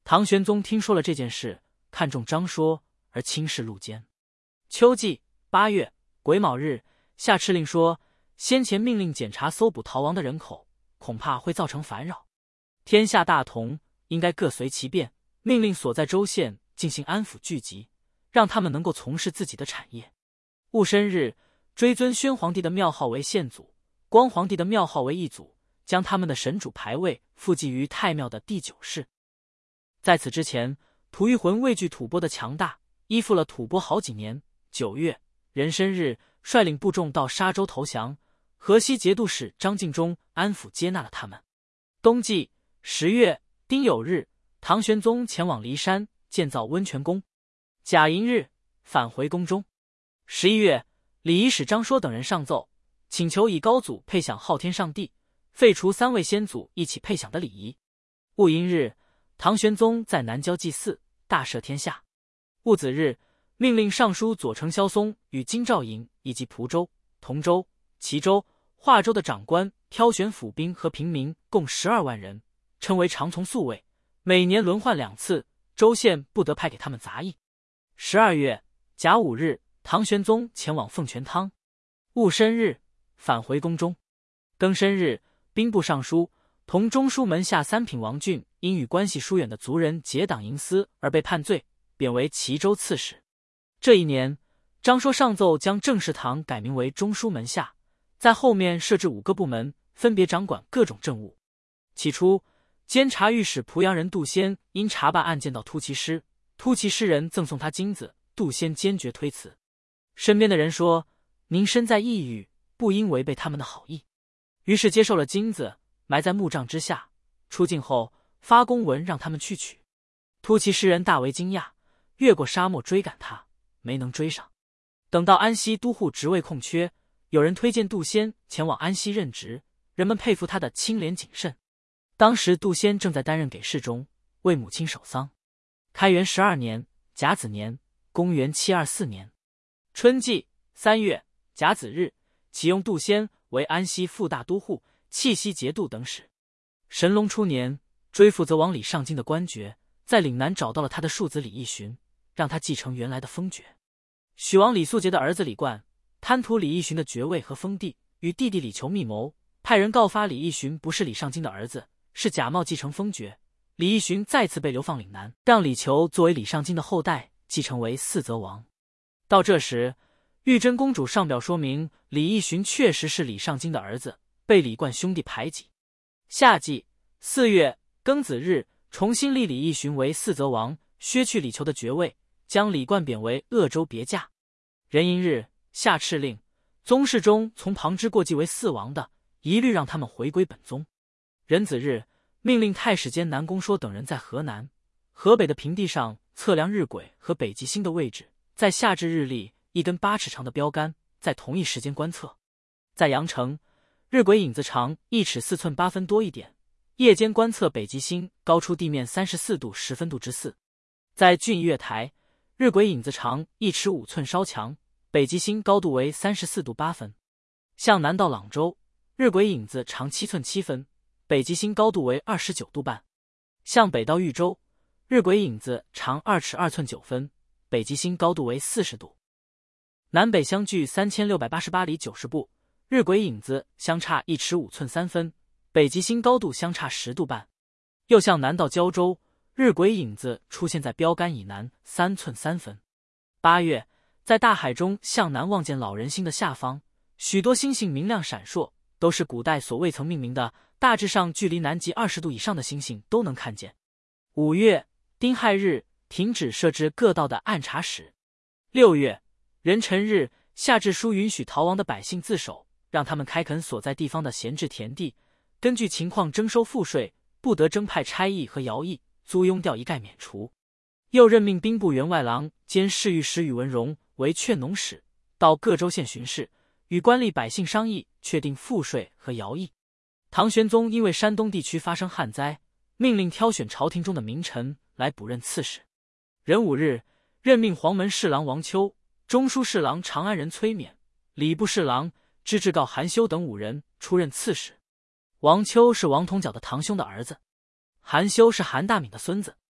唐玄宗听说了这件事，看重张说而轻视陆坚。秋季8月癸卯日，下敕令说，先前命令检查搜捕逃亡的人口，恐怕会造成烦扰。天下大同，应该各随其便，命令所在州县进行安抚聚集，让他们能够从事自己的产业。戊申日，追尊宣皇帝的庙号为宪祖，光皇帝的庙号为义祖，将他们的神主牌位附祭于太庙的第9室。在此之前，吐谷浑畏惧吐蕃的强大，依附了吐蕃好几年。9月壬申日，率领部众到沙州投降，河西节度使张敬忠安抚接纳了他们。冬季10月丁酉日，唐玄宗前往骊山建造温泉宫。甲寅日，返回宫中。11月，礼仪使张说等人上奏，请求以高祖配享昊天上帝，废除3位先祖一起配享的礼仪。戊寅日，唐玄宗在南郊祭祀，大赦天下。戊子日，命令尚书左丞萧嵩与京兆尹以及蒲州、同州、齐州、华州的长官挑选府兵和平民共12万人，称为常从宿卫，每年轮换2次，州县不得派给他们杂役。12月甲午日，唐玄宗前往奉泉汤。戊申日，返回宫中。庚申日，兵部尚书同中书门下3品王俊因与关系疏远的族人结党营私而被判罪，贬为齐州刺史。这一年，张说上奏将政事堂改名为中书门下，在后面设置5个部门，分别掌管各种政务。起初，监察御史濮阳人杜仙因查办案件到突骑师，突骑师人赠送他金子，杜仙坚决推辞。身边的人说：“您身在异域，不应违背他们的好意。”于是接受了金子，埋在木杖之下。出境后发公文让他们去取。突骑师人大为惊讶，越过沙漠追赶他，没能追上。等到安西都护职位空缺，有人推荐杜仙前往安西任职，人们佩服他的清廉谨慎。当时杜仙正在担任给事中，为母亲守丧。开元12年甲子年，公元724年春季3月甲子日，启用杜仙为安西副大都护、契西节度等使。神龙初年，追父则王李上京的官爵，在岭南找到了他的庶子李义询，让他继承原来的封爵。许王李素节的儿子李冠贪图李义询的爵位和封地，与弟弟李求密谋，派人告发李义询不是李上京的儿子，是假冒继承封爵。李义询再次被流放岭南，让李求作为李上京的后代继承为四泽王。到这时，玉真公主上表说明李义询确实是李上京的儿子，被李冠兄弟排挤。夏季4月庚子日，重新立李义询为四泽王，削去李求的爵位，将李冠贬为鄂州别驾。壬寅日，下敕令，宗室中从旁支过继为四王的，一律让他们回归本宗。壬子日，命令太史监南宫说等人在河南、河北的平地上测量日晷和北极星的位置，在夏至日历一根8尺长的标杆，在同一时间观测。在阳城，日晷影子长1尺4寸8分多一点，夜间观测北极星高出地面34度10分度之4。在郡月台，日晷影子长1尺5寸稍强，北极星高度为34度8分。向南到朗州，日晷影子长7寸7分，北极星高度为29度半。向北到豫州，日晷影子长2尺2寸9分，北极星高度为40度。南北相距3688里90步，日晷影子相差1尺5寸3分，北极星高度相差10度半。又向南到胶州，日晷影子出现在标杆以南3寸3分。8月，在大海中向南望见老人星的下方，许多星星明亮闪烁，都是古代所未曾命名的，大致上距离南极20度以上的星星都能看见。5月丁亥日，停止设置各道的按察使。6月壬辰日，下制书允许逃亡的百姓自首，让他们开垦所在地方的闲置田地，根据情况征收赋税，不得征派差役和徭役，租庸调一概免除。又任命兵部员外郎兼侍御史宇文荣为劝农使，到各州县巡视，与官吏百姓商议，确定赋税和徭役。唐玄宗因为山东地区发生旱灾，命令挑选朝廷中的名臣来补任刺史。壬午日，任命黄门侍郎王丘、中书侍郎长安人崔勉、礼部侍郎知制告韩修等5人出任刺史。王丘是王同角的堂兄的儿子，韩修是韩大敏的孙子。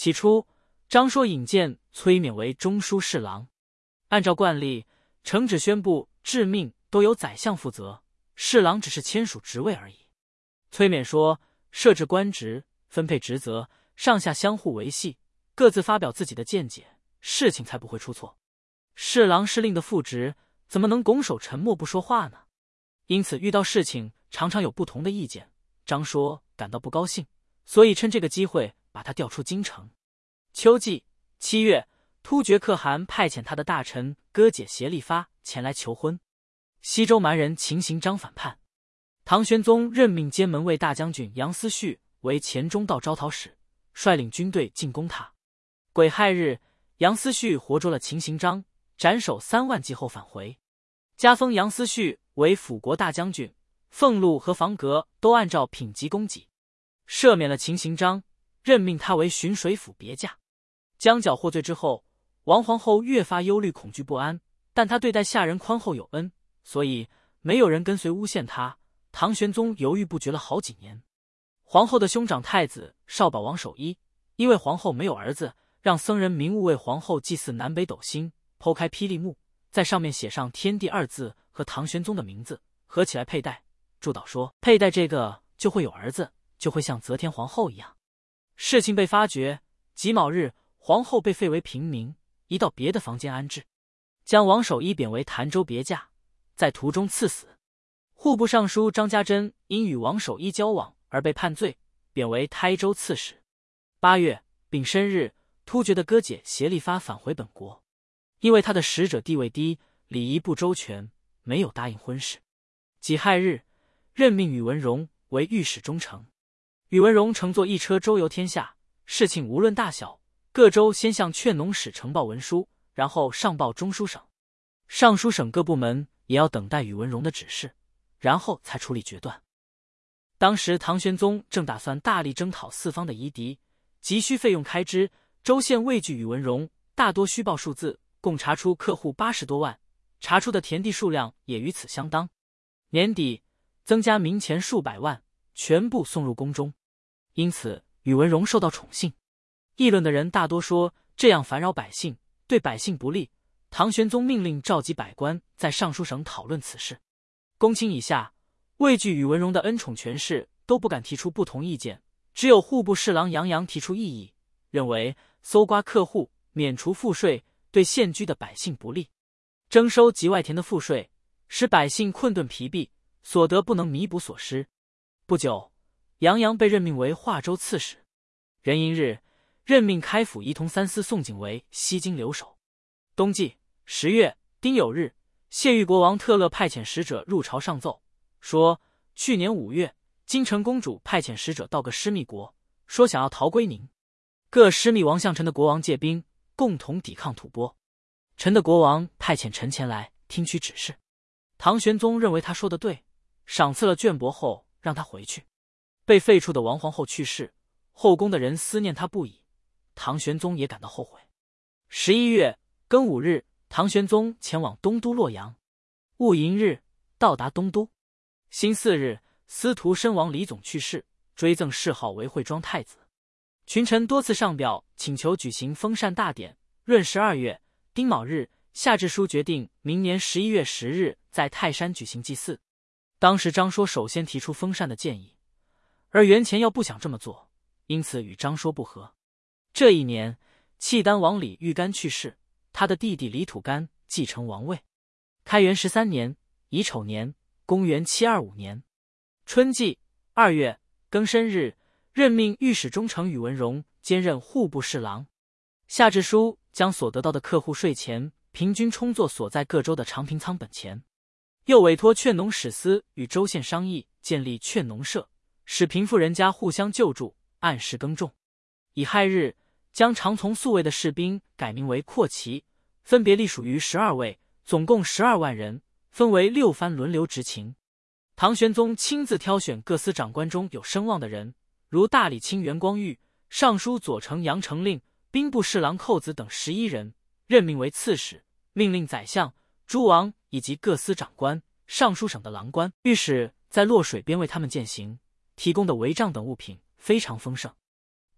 起初，张说引荐崔勉为中书侍郎。按照惯例，承旨宣布治命都由宰相负责，侍郎只是签署职位而已。崔勉说，设置官职，分配职责，上下相互维系，各自发表自己的见解，事情才不会出错。侍郎是令的副职，怎么能拱手沉默不说话呢？因此遇到事情常常有不同的意见，张说感到不高兴，所以趁这个机会把他调出京城。秋季7月，突厥可汗派遣他的大臣哥解协力发前来求婚。西周蛮人秦行章反叛，唐玄宗任命监门卫大将军杨思绪为前中道招讨使，率领军队进攻他。癸亥日，杨思绪活捉了秦行章，斩首3万骑后返回，加封杨思绪为辅国大将军，俸禄和房阁都按照品级供给，赦免了秦行章，任命他为巡水府别驾。将缴获罪之后，王皇后越发忧虑恐惧不安，但他对待下人宽厚有恩，所以没有人跟随诬陷他。唐玄宗犹豫不决了好几年。皇后的兄长太子少保王守一，因为皇后没有儿子，让僧人明悟为皇后祭祀南北斗星，剖开霹雳木，在上面写上天地2字和唐玄宗的名字，合起来佩戴。祝祷说，佩戴这个就会有儿子，就会像则天皇后一样。事情被发觉，己卯日，皇后被废为平民，移到别的房间安置，将王守一贬为潭州别驾，在途中赐死。户部尚书张家珍因与王守一交往而被判罪，贬为台州刺史。8月丙申日，突厥的哥解协力发返回本国，因为他的使者地位低，礼仪不周全，没有答应婚事。己亥日，任命宇文荣为御史中丞。宇文荣乘坐一车周游天下，事情无论大小，各州先向劝农使呈报文书，然后上报中书省、尚书省各部门，也要等待宇文荣的指示，然后才处理决断。当时唐玄宗正打算大力征讨四方的夷狄，急需费用开支，州县畏惧宇文荣，大多虚报数字，共查出客户80多万，查出的田地数量也与此相当。年底增加民钱数百万，全部送入宫中，因此宇文荣受到宠幸。议论的人大多说这样烦扰百姓，对百姓不利。唐玄宗命令召集百官在尚书省讨论此事。公卿以下畏惧宇文荣的恩宠权势，都不敢提出不同意见，只有户部侍郎杨洋提出异议，认为搜刮客户、免除赋税对现居的百姓不利，征收及外田的赋税，使百姓困顿疲弊，所得不能弥补所失。不久，杨洋被任命为华州刺史。壬寅日，任命开府仪同三司宋景为西京留守。冬季10月丁酉日，谢玉国王特勒派遣使者入朝上奏，说去年5月，京城公主派遣使者到个失密国，说想要逃归宁。各失密王向陈的国王借兵，共同抵抗吐蕃。陈的国王派遣陈前来听取指示。唐玄宗认为他说的对，赏赐了绢帛后让他回去。被废黜的王皇后去世，后宫的人思念他不已，唐玄宗也感到后悔。11月庚午日，唐玄宗前往东都洛阳。戊寅日，到达东都。辛巳日，司徒身王李总去世，追赠谥号为惠庄太子。群臣多次上表请求举行封禅大典。闰12月丁卯日，下制书决定明年11月10日在泰山举行祭祀。当时张说首先提出封禅的建议，而袁潜要不想这么做，因此与张说不和。这一年，契丹王李玉干去世，他的弟弟李土干继承王位。开元13年乙丑年，公元725年春季2月庚申日，任命御史中丞宇文荣兼任户部侍郎。下制书将所得到的客户税钱平均充作所在各州的长平仓本钱。又委托劝农使司与州县商议，建立劝农社，使贫富人家互相救助，按时耕种。乙亥日，将常从宿卫的士兵改名为阔骑，分别隶属于12位，总共12万人，分为6番轮流执勤。唐玄宗亲自挑选各司长官中有声望的人，如大理卿袁光裕、尚书左丞杨成令、兵部侍郎寇子等11人，任命为刺史，命令宰相、诸王以及各司长官、尚书省的郎官、御史在洛水边为他们践行，提供的帷帐等物品非常丰盛，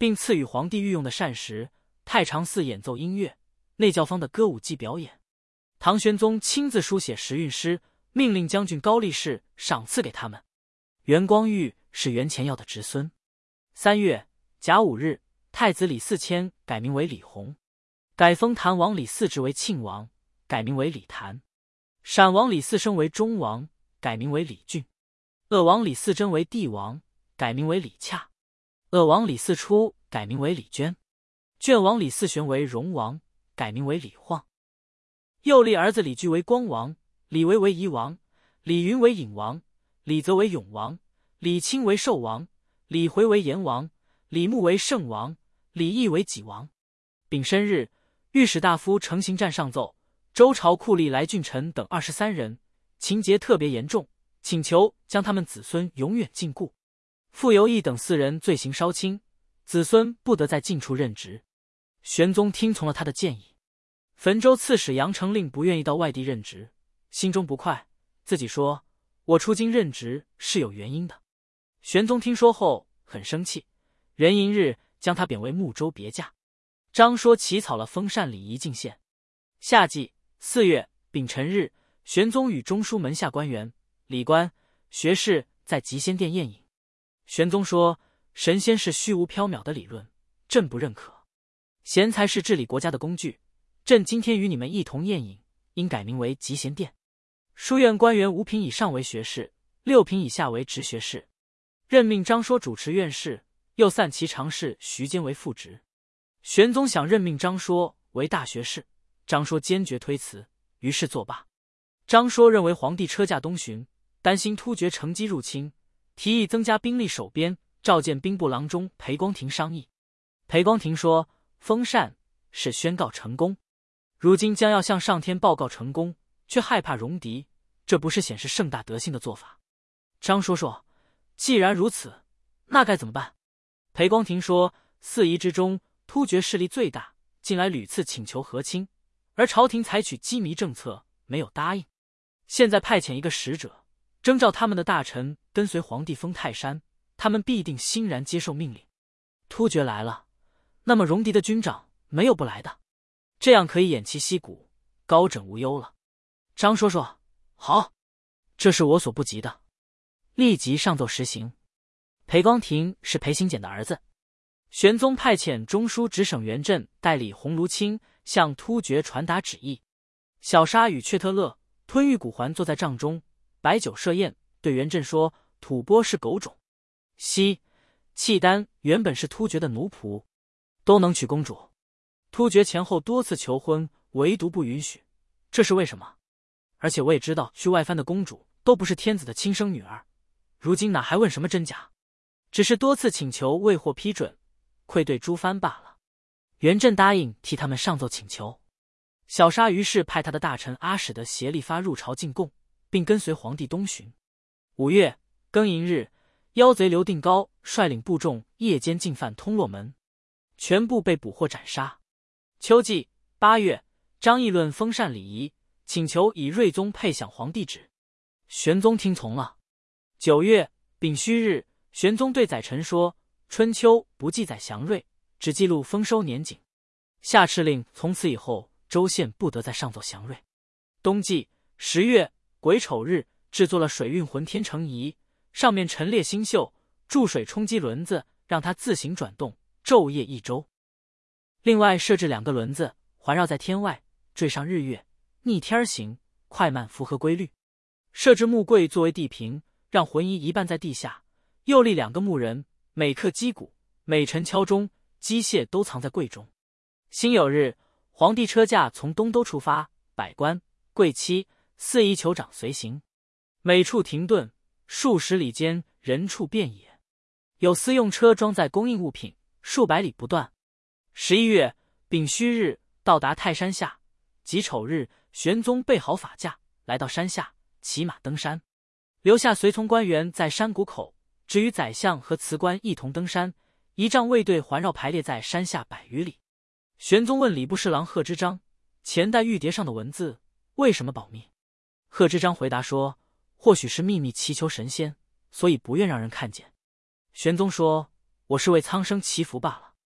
并赐予皇帝御用的膳食，太常寺演奏音乐，内教坊的歌舞伎表演。唐玄宗亲自书写时运诗，命令将军高力士赏赐给他们。元光裕是元乾耀的侄孙。3月甲午日，太子李嗣谦改名为李弘，改封谭王李嗣志为庆王，改名为李谭。陕王李嗣生为忠王，改名为李俊。鄂王李嗣珍为帝王，改名为李洽。鄂王李嗣初改名为李娟。卷王李嗣玄为荣王，改名为李晃。又立儿子李据为光王，李维为夷王，李云为隐王，李泽为永王，李清为寿王，李回为炎王，李牧为圣王，李毅为己王。丙申日，御史大夫程行战上奏，周朝酷吏来俊臣等23人，情节特别严重，请求将他们子孙永远禁锢。傅由义等4人罪行稍轻，子孙不得在禁处任职。玄宗听从了他的建议。汾州刺史杨承令不愿意到外地任职，心中不快，自己说：“我出京任职是有原因的。”玄宗听说后很生气，壬寅日将他贬为睦州别驾。张说起草了封禅礼仪进献。夏季4月丙辰日，玄宗与中书门下官员、礼官、学士在集仙殿宴饮。玄宗说：“神仙是虚无缥缈的理论，朕不认可。贤才是治理国家的工具，朕今天与你们一同宴饮，应改名为集贤殿。”书院官员5品以上为学士，6品以下为直学士。任命张说主持院事，又散其常侍徐坚为副职。玄宗想任命张说为大学士，张说坚决推辞，于是作罢。张说认为皇帝车驾东巡，担心突厥乘机入侵，提议增加兵力守边，召见兵部郎中裴光庭商议。裴光庭说：“封禅是宣告成功，如今将要向上天报告成功，却害怕戎狄，这不是显示盛大德性的做法。”张说说：“既然如此，那该怎么办？”裴光庭说：“4夷之中，突厥势力最大，近来屡次请求和亲，而朝廷采取羁縻政策，没有答应。现在派遣一个使者，征召他们的大臣跟随皇帝封泰山，他们必定欣然接受命令。突厥来了，那么戎狄的军长没有不来的，这样可以偃旗息鼓，高枕无忧了。”张说说：“好，这是我所不及的。”立即上奏实行。裴光庭是裴行俭的儿子。玄宗派遣中书直省元镇代理鸿胪卿向突厥传达旨意。小沙与阙特勒、吞玉骨环坐在帐中，摆酒设宴，对元镇说：“吐蕃是狗种。西、契丹原本是突厥的奴仆，都能娶公主。突厥前后多次求婚，唯独不允许，这是为什么？而且我也知道去外藩的公主都不是天子的亲生女儿，如今哪还问什么真假？只是多次请求未获批准，愧对诸藩罢了。”元镇答应替他们上奏请求。小沙于是派他的大臣阿史的协力发入朝进贡，并跟随皇帝东巡。5月庚寅日，妖贼刘定高率领部众夜间进犯通洛门，全部被捕获斩杀。秋季8月，张议论封禅礼仪，请求以睿宗配享皇帝旨，玄宗听从了。9月丙戌日，玄宗对宰臣说：“春秋不记载祥瑞，只记录丰收年景。下敕令从此以后，州县不得再上奏祥瑞。”冬季10月癸丑日，制作了水运浑天成仪，上面陈列星宿，注水冲击轮子，让它自行转动，昼夜1周。另外设置2个轮子，环绕在天外，坠上日月，逆天行，快慢符合规律。设置木柜作为地平，让浑仪一半在地下，又立2个木人，每刻击鼓，每晨敲钟，机械都藏在柜中。辛酉日，皇帝车驾从东都出发，百官、贵戚、4夷酋长随行，每处停顿，数十里间人畜遍野，有司用车装载供应物品，数百里不断。11月丙戌日，到达泰山下。己丑日，玄宗备好法驾，来到山下，骑马登山，留下随从官员在山谷口，只与宰相和辞官一同登山，仪仗卫队环绕排列在山下100余里。玄宗问礼部侍郎贺知章：“前代玉牒上的文字为什么保密？”贺知章回答说：“或许是秘密祈求神仙，所以不愿让人看见。”玄宗说：“我是为苍生祈福罢了。”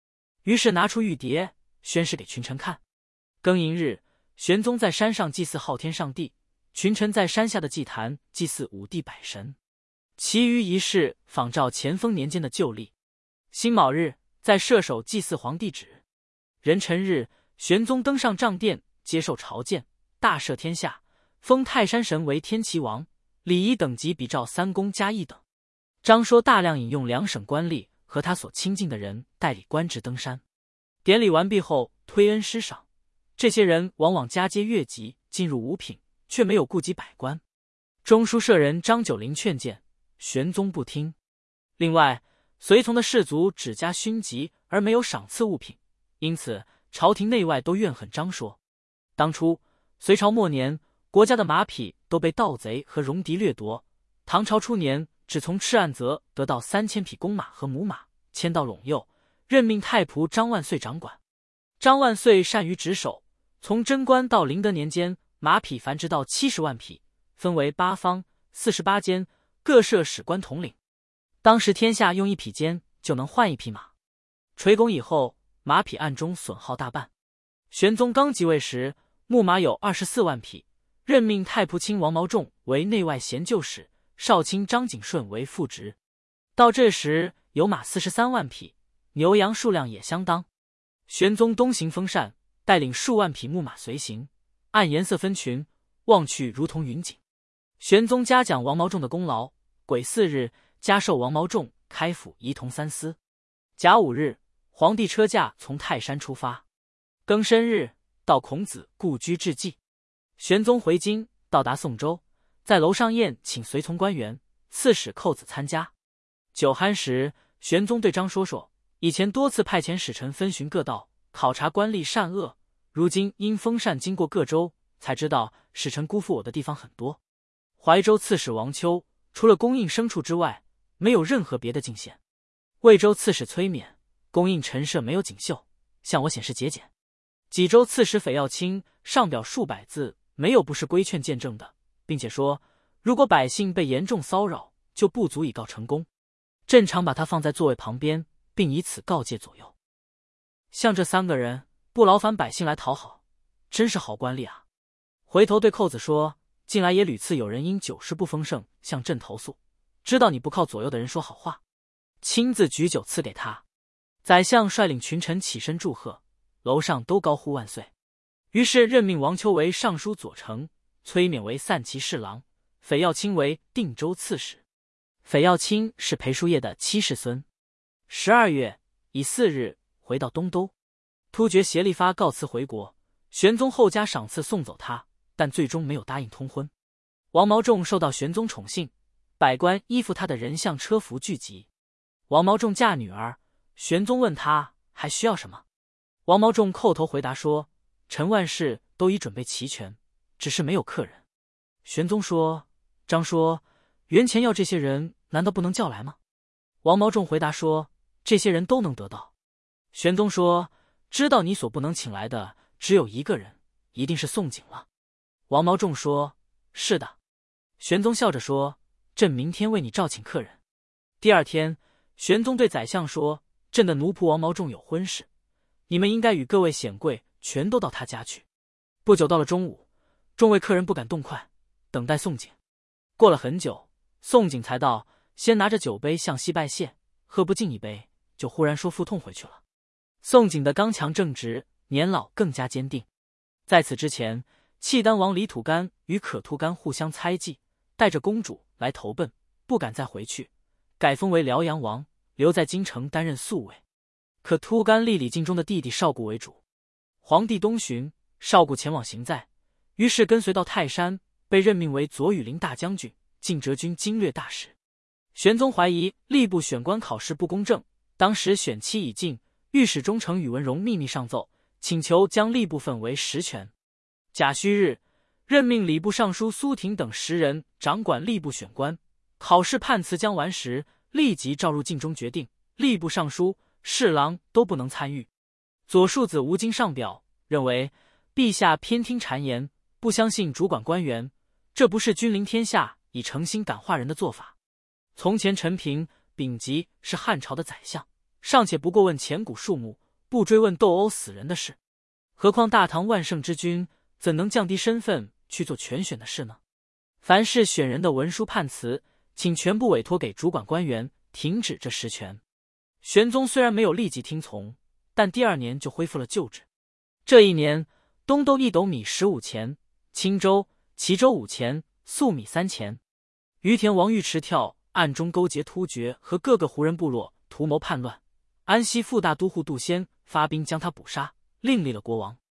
于是拿出玉牒，宣示给群臣看。庚寅日，玄宗在山上祭祀昊天上帝，群臣在山下的祭坛祭祀五帝百神，其余仪式仿照乾丰年间的旧例。辛卯日，在射手祭祀皇帝旨。壬辰日，玄宗登上帐殿，接受朝见，大赦天下，封泰山神为天齐王，礼仪等级比照三公加一等。张说大量引用两省官吏和他所亲近的人代理官职登山。典礼完毕后，推恩施赏，这些人往往加阶越级，进入五品，却没有顾及百官。中书舍人张九龄劝谏，玄宗不听。另外，随从的士族只加勋级而没有赏赐物品，因此朝廷内外都怨恨张说。当初隋朝末年，国家的马匹都被盗贼和戎狄掠夺，唐朝初年只从赤岸泽得到3000匹公马和母马，迁到陇右，任命太仆张万岁掌管。张万岁善于值守，从贞观到麟德年间，马匹繁殖到70万匹，分为8方48监，各设史官统领。当时天下用1匹监就能换1匹马。垂拱以后，马匹暗中损耗大半。玄宗刚即位时，牧马有24万匹，任命太仆卿王毛仲为内外衔厩使，少卿张景顺为副职。到这时有马43万匹，牛羊数量也相当。玄宗东行封禅，带领数万匹牧马随行，按颜色分群，望去如同云锦。玄宗嘉奖王毛仲的功劳，癸巳日加授王毛仲开府仪同3司。甲午日，皇帝车驾从泰山出发。庚申日，到孔子故居致祭。玄宗回京，到达宋州，在楼上宴请随从官员，赐使寇子参加。酒酣时，玄宗对张说说，以前多次派遣使臣分巡各道，考察官吏善恶，如今因封禅经过各州，才知道使臣辜负我的地方很多。怀州刺史王丘除了供应牲畜之外，没有任何别的进献。魏州刺史崔勉供应陈设没有锦绣，向我显示节俭。济州刺史斐耀卿上表数百字，没有不是规劝见证的，并且说如果百姓被严重骚扰，就不足以告成功。朕常把他放在座位旁边，并以此告诫左右。像这3个人不劳烦百姓来讨好，真是好官吏啊。回头对寇子说，近来也屡次有人因酒食不丰盛向朕投诉，知道你不靠左右的人说好话，亲自举酒赐给他。宰相率领群臣起身祝贺，楼上都高呼万岁。于是任命王丘为尚书左丞，崔勉为散骑侍郎，斐耀卿为定州刺史。斐耀卿是裴叔业的7世孙。12月，乙巳日回到东都。突厥协力发告辞回国，玄宗后加赏赐送走他，但最终没有答应通婚。王毛仲受到玄宗宠幸，百官依附他的人像车服聚集。王毛仲嫁女儿，玄宗问他还需要什么，王毛仲叩头回答说，臣万事都已准备齐全，只是没有客人。玄宗说，张说元前要这些人，难道不能叫来吗？王毛仲回答说，这些人都能得到。玄宗说，知道你所不能请来的只有1个人，一定是宋璟了。王毛仲说，是的。玄宗笑着说，朕明天为你召请客人。第2天，玄宗对宰相说，朕的奴仆王毛仲有婚事，你们应该与各位显贵全都到他家去。不久到了中午，众位客人不敢动筷，等待宋璟。过了很久，宋璟才到，先拿着酒杯向西拜谢，喝不进1杯，就忽然说腹痛回去了。宋璟的刚强正直，年老更加坚定。在此之前，契丹王李土干与可吐干互相猜忌，带着公主来投奔，不敢再回去，改封为辽阳王，留在京城担任宿卫。可吐干立李靖中的弟弟少固为主。皇帝东巡，少固前往行在，于是跟随到泰山，被任命为左羽林大将军、晋哲军经略大使。玄宗怀疑吏部选官考试不公正，当时选期已尽，御史中丞宇文荣秘密上奏，请求将吏部分为实权。甲戌日，任命礼部尚书苏廷等10人掌管吏部选官。考试判词将完时，立即召入晋中决定，吏部尚书、侍郎都不能参与。左庶子吴京上表，认为陛下偏听谗言，不相信主管官员，这不是君临天下以诚心感化人的做法。从前陈平、丙吉是汉朝的宰相，尚且不过问前古数目， 不追问斗殴死人的事。何况大唐万圣之君怎能降低身份去做全选的事呢？凡是选人的文书判词，请全部委托给主管官员，停止这实权。玄宗虽然没有立即听从，但第2年就恢复了旧制。这一年，东斗1斗米15钱，青州、齐州5钱，粟米3钱。于田王尉迟眺暗中勾结突厥和各个胡人部落，图谋叛乱。安西副大都护杜仙发兵将他捕杀，另立了国王。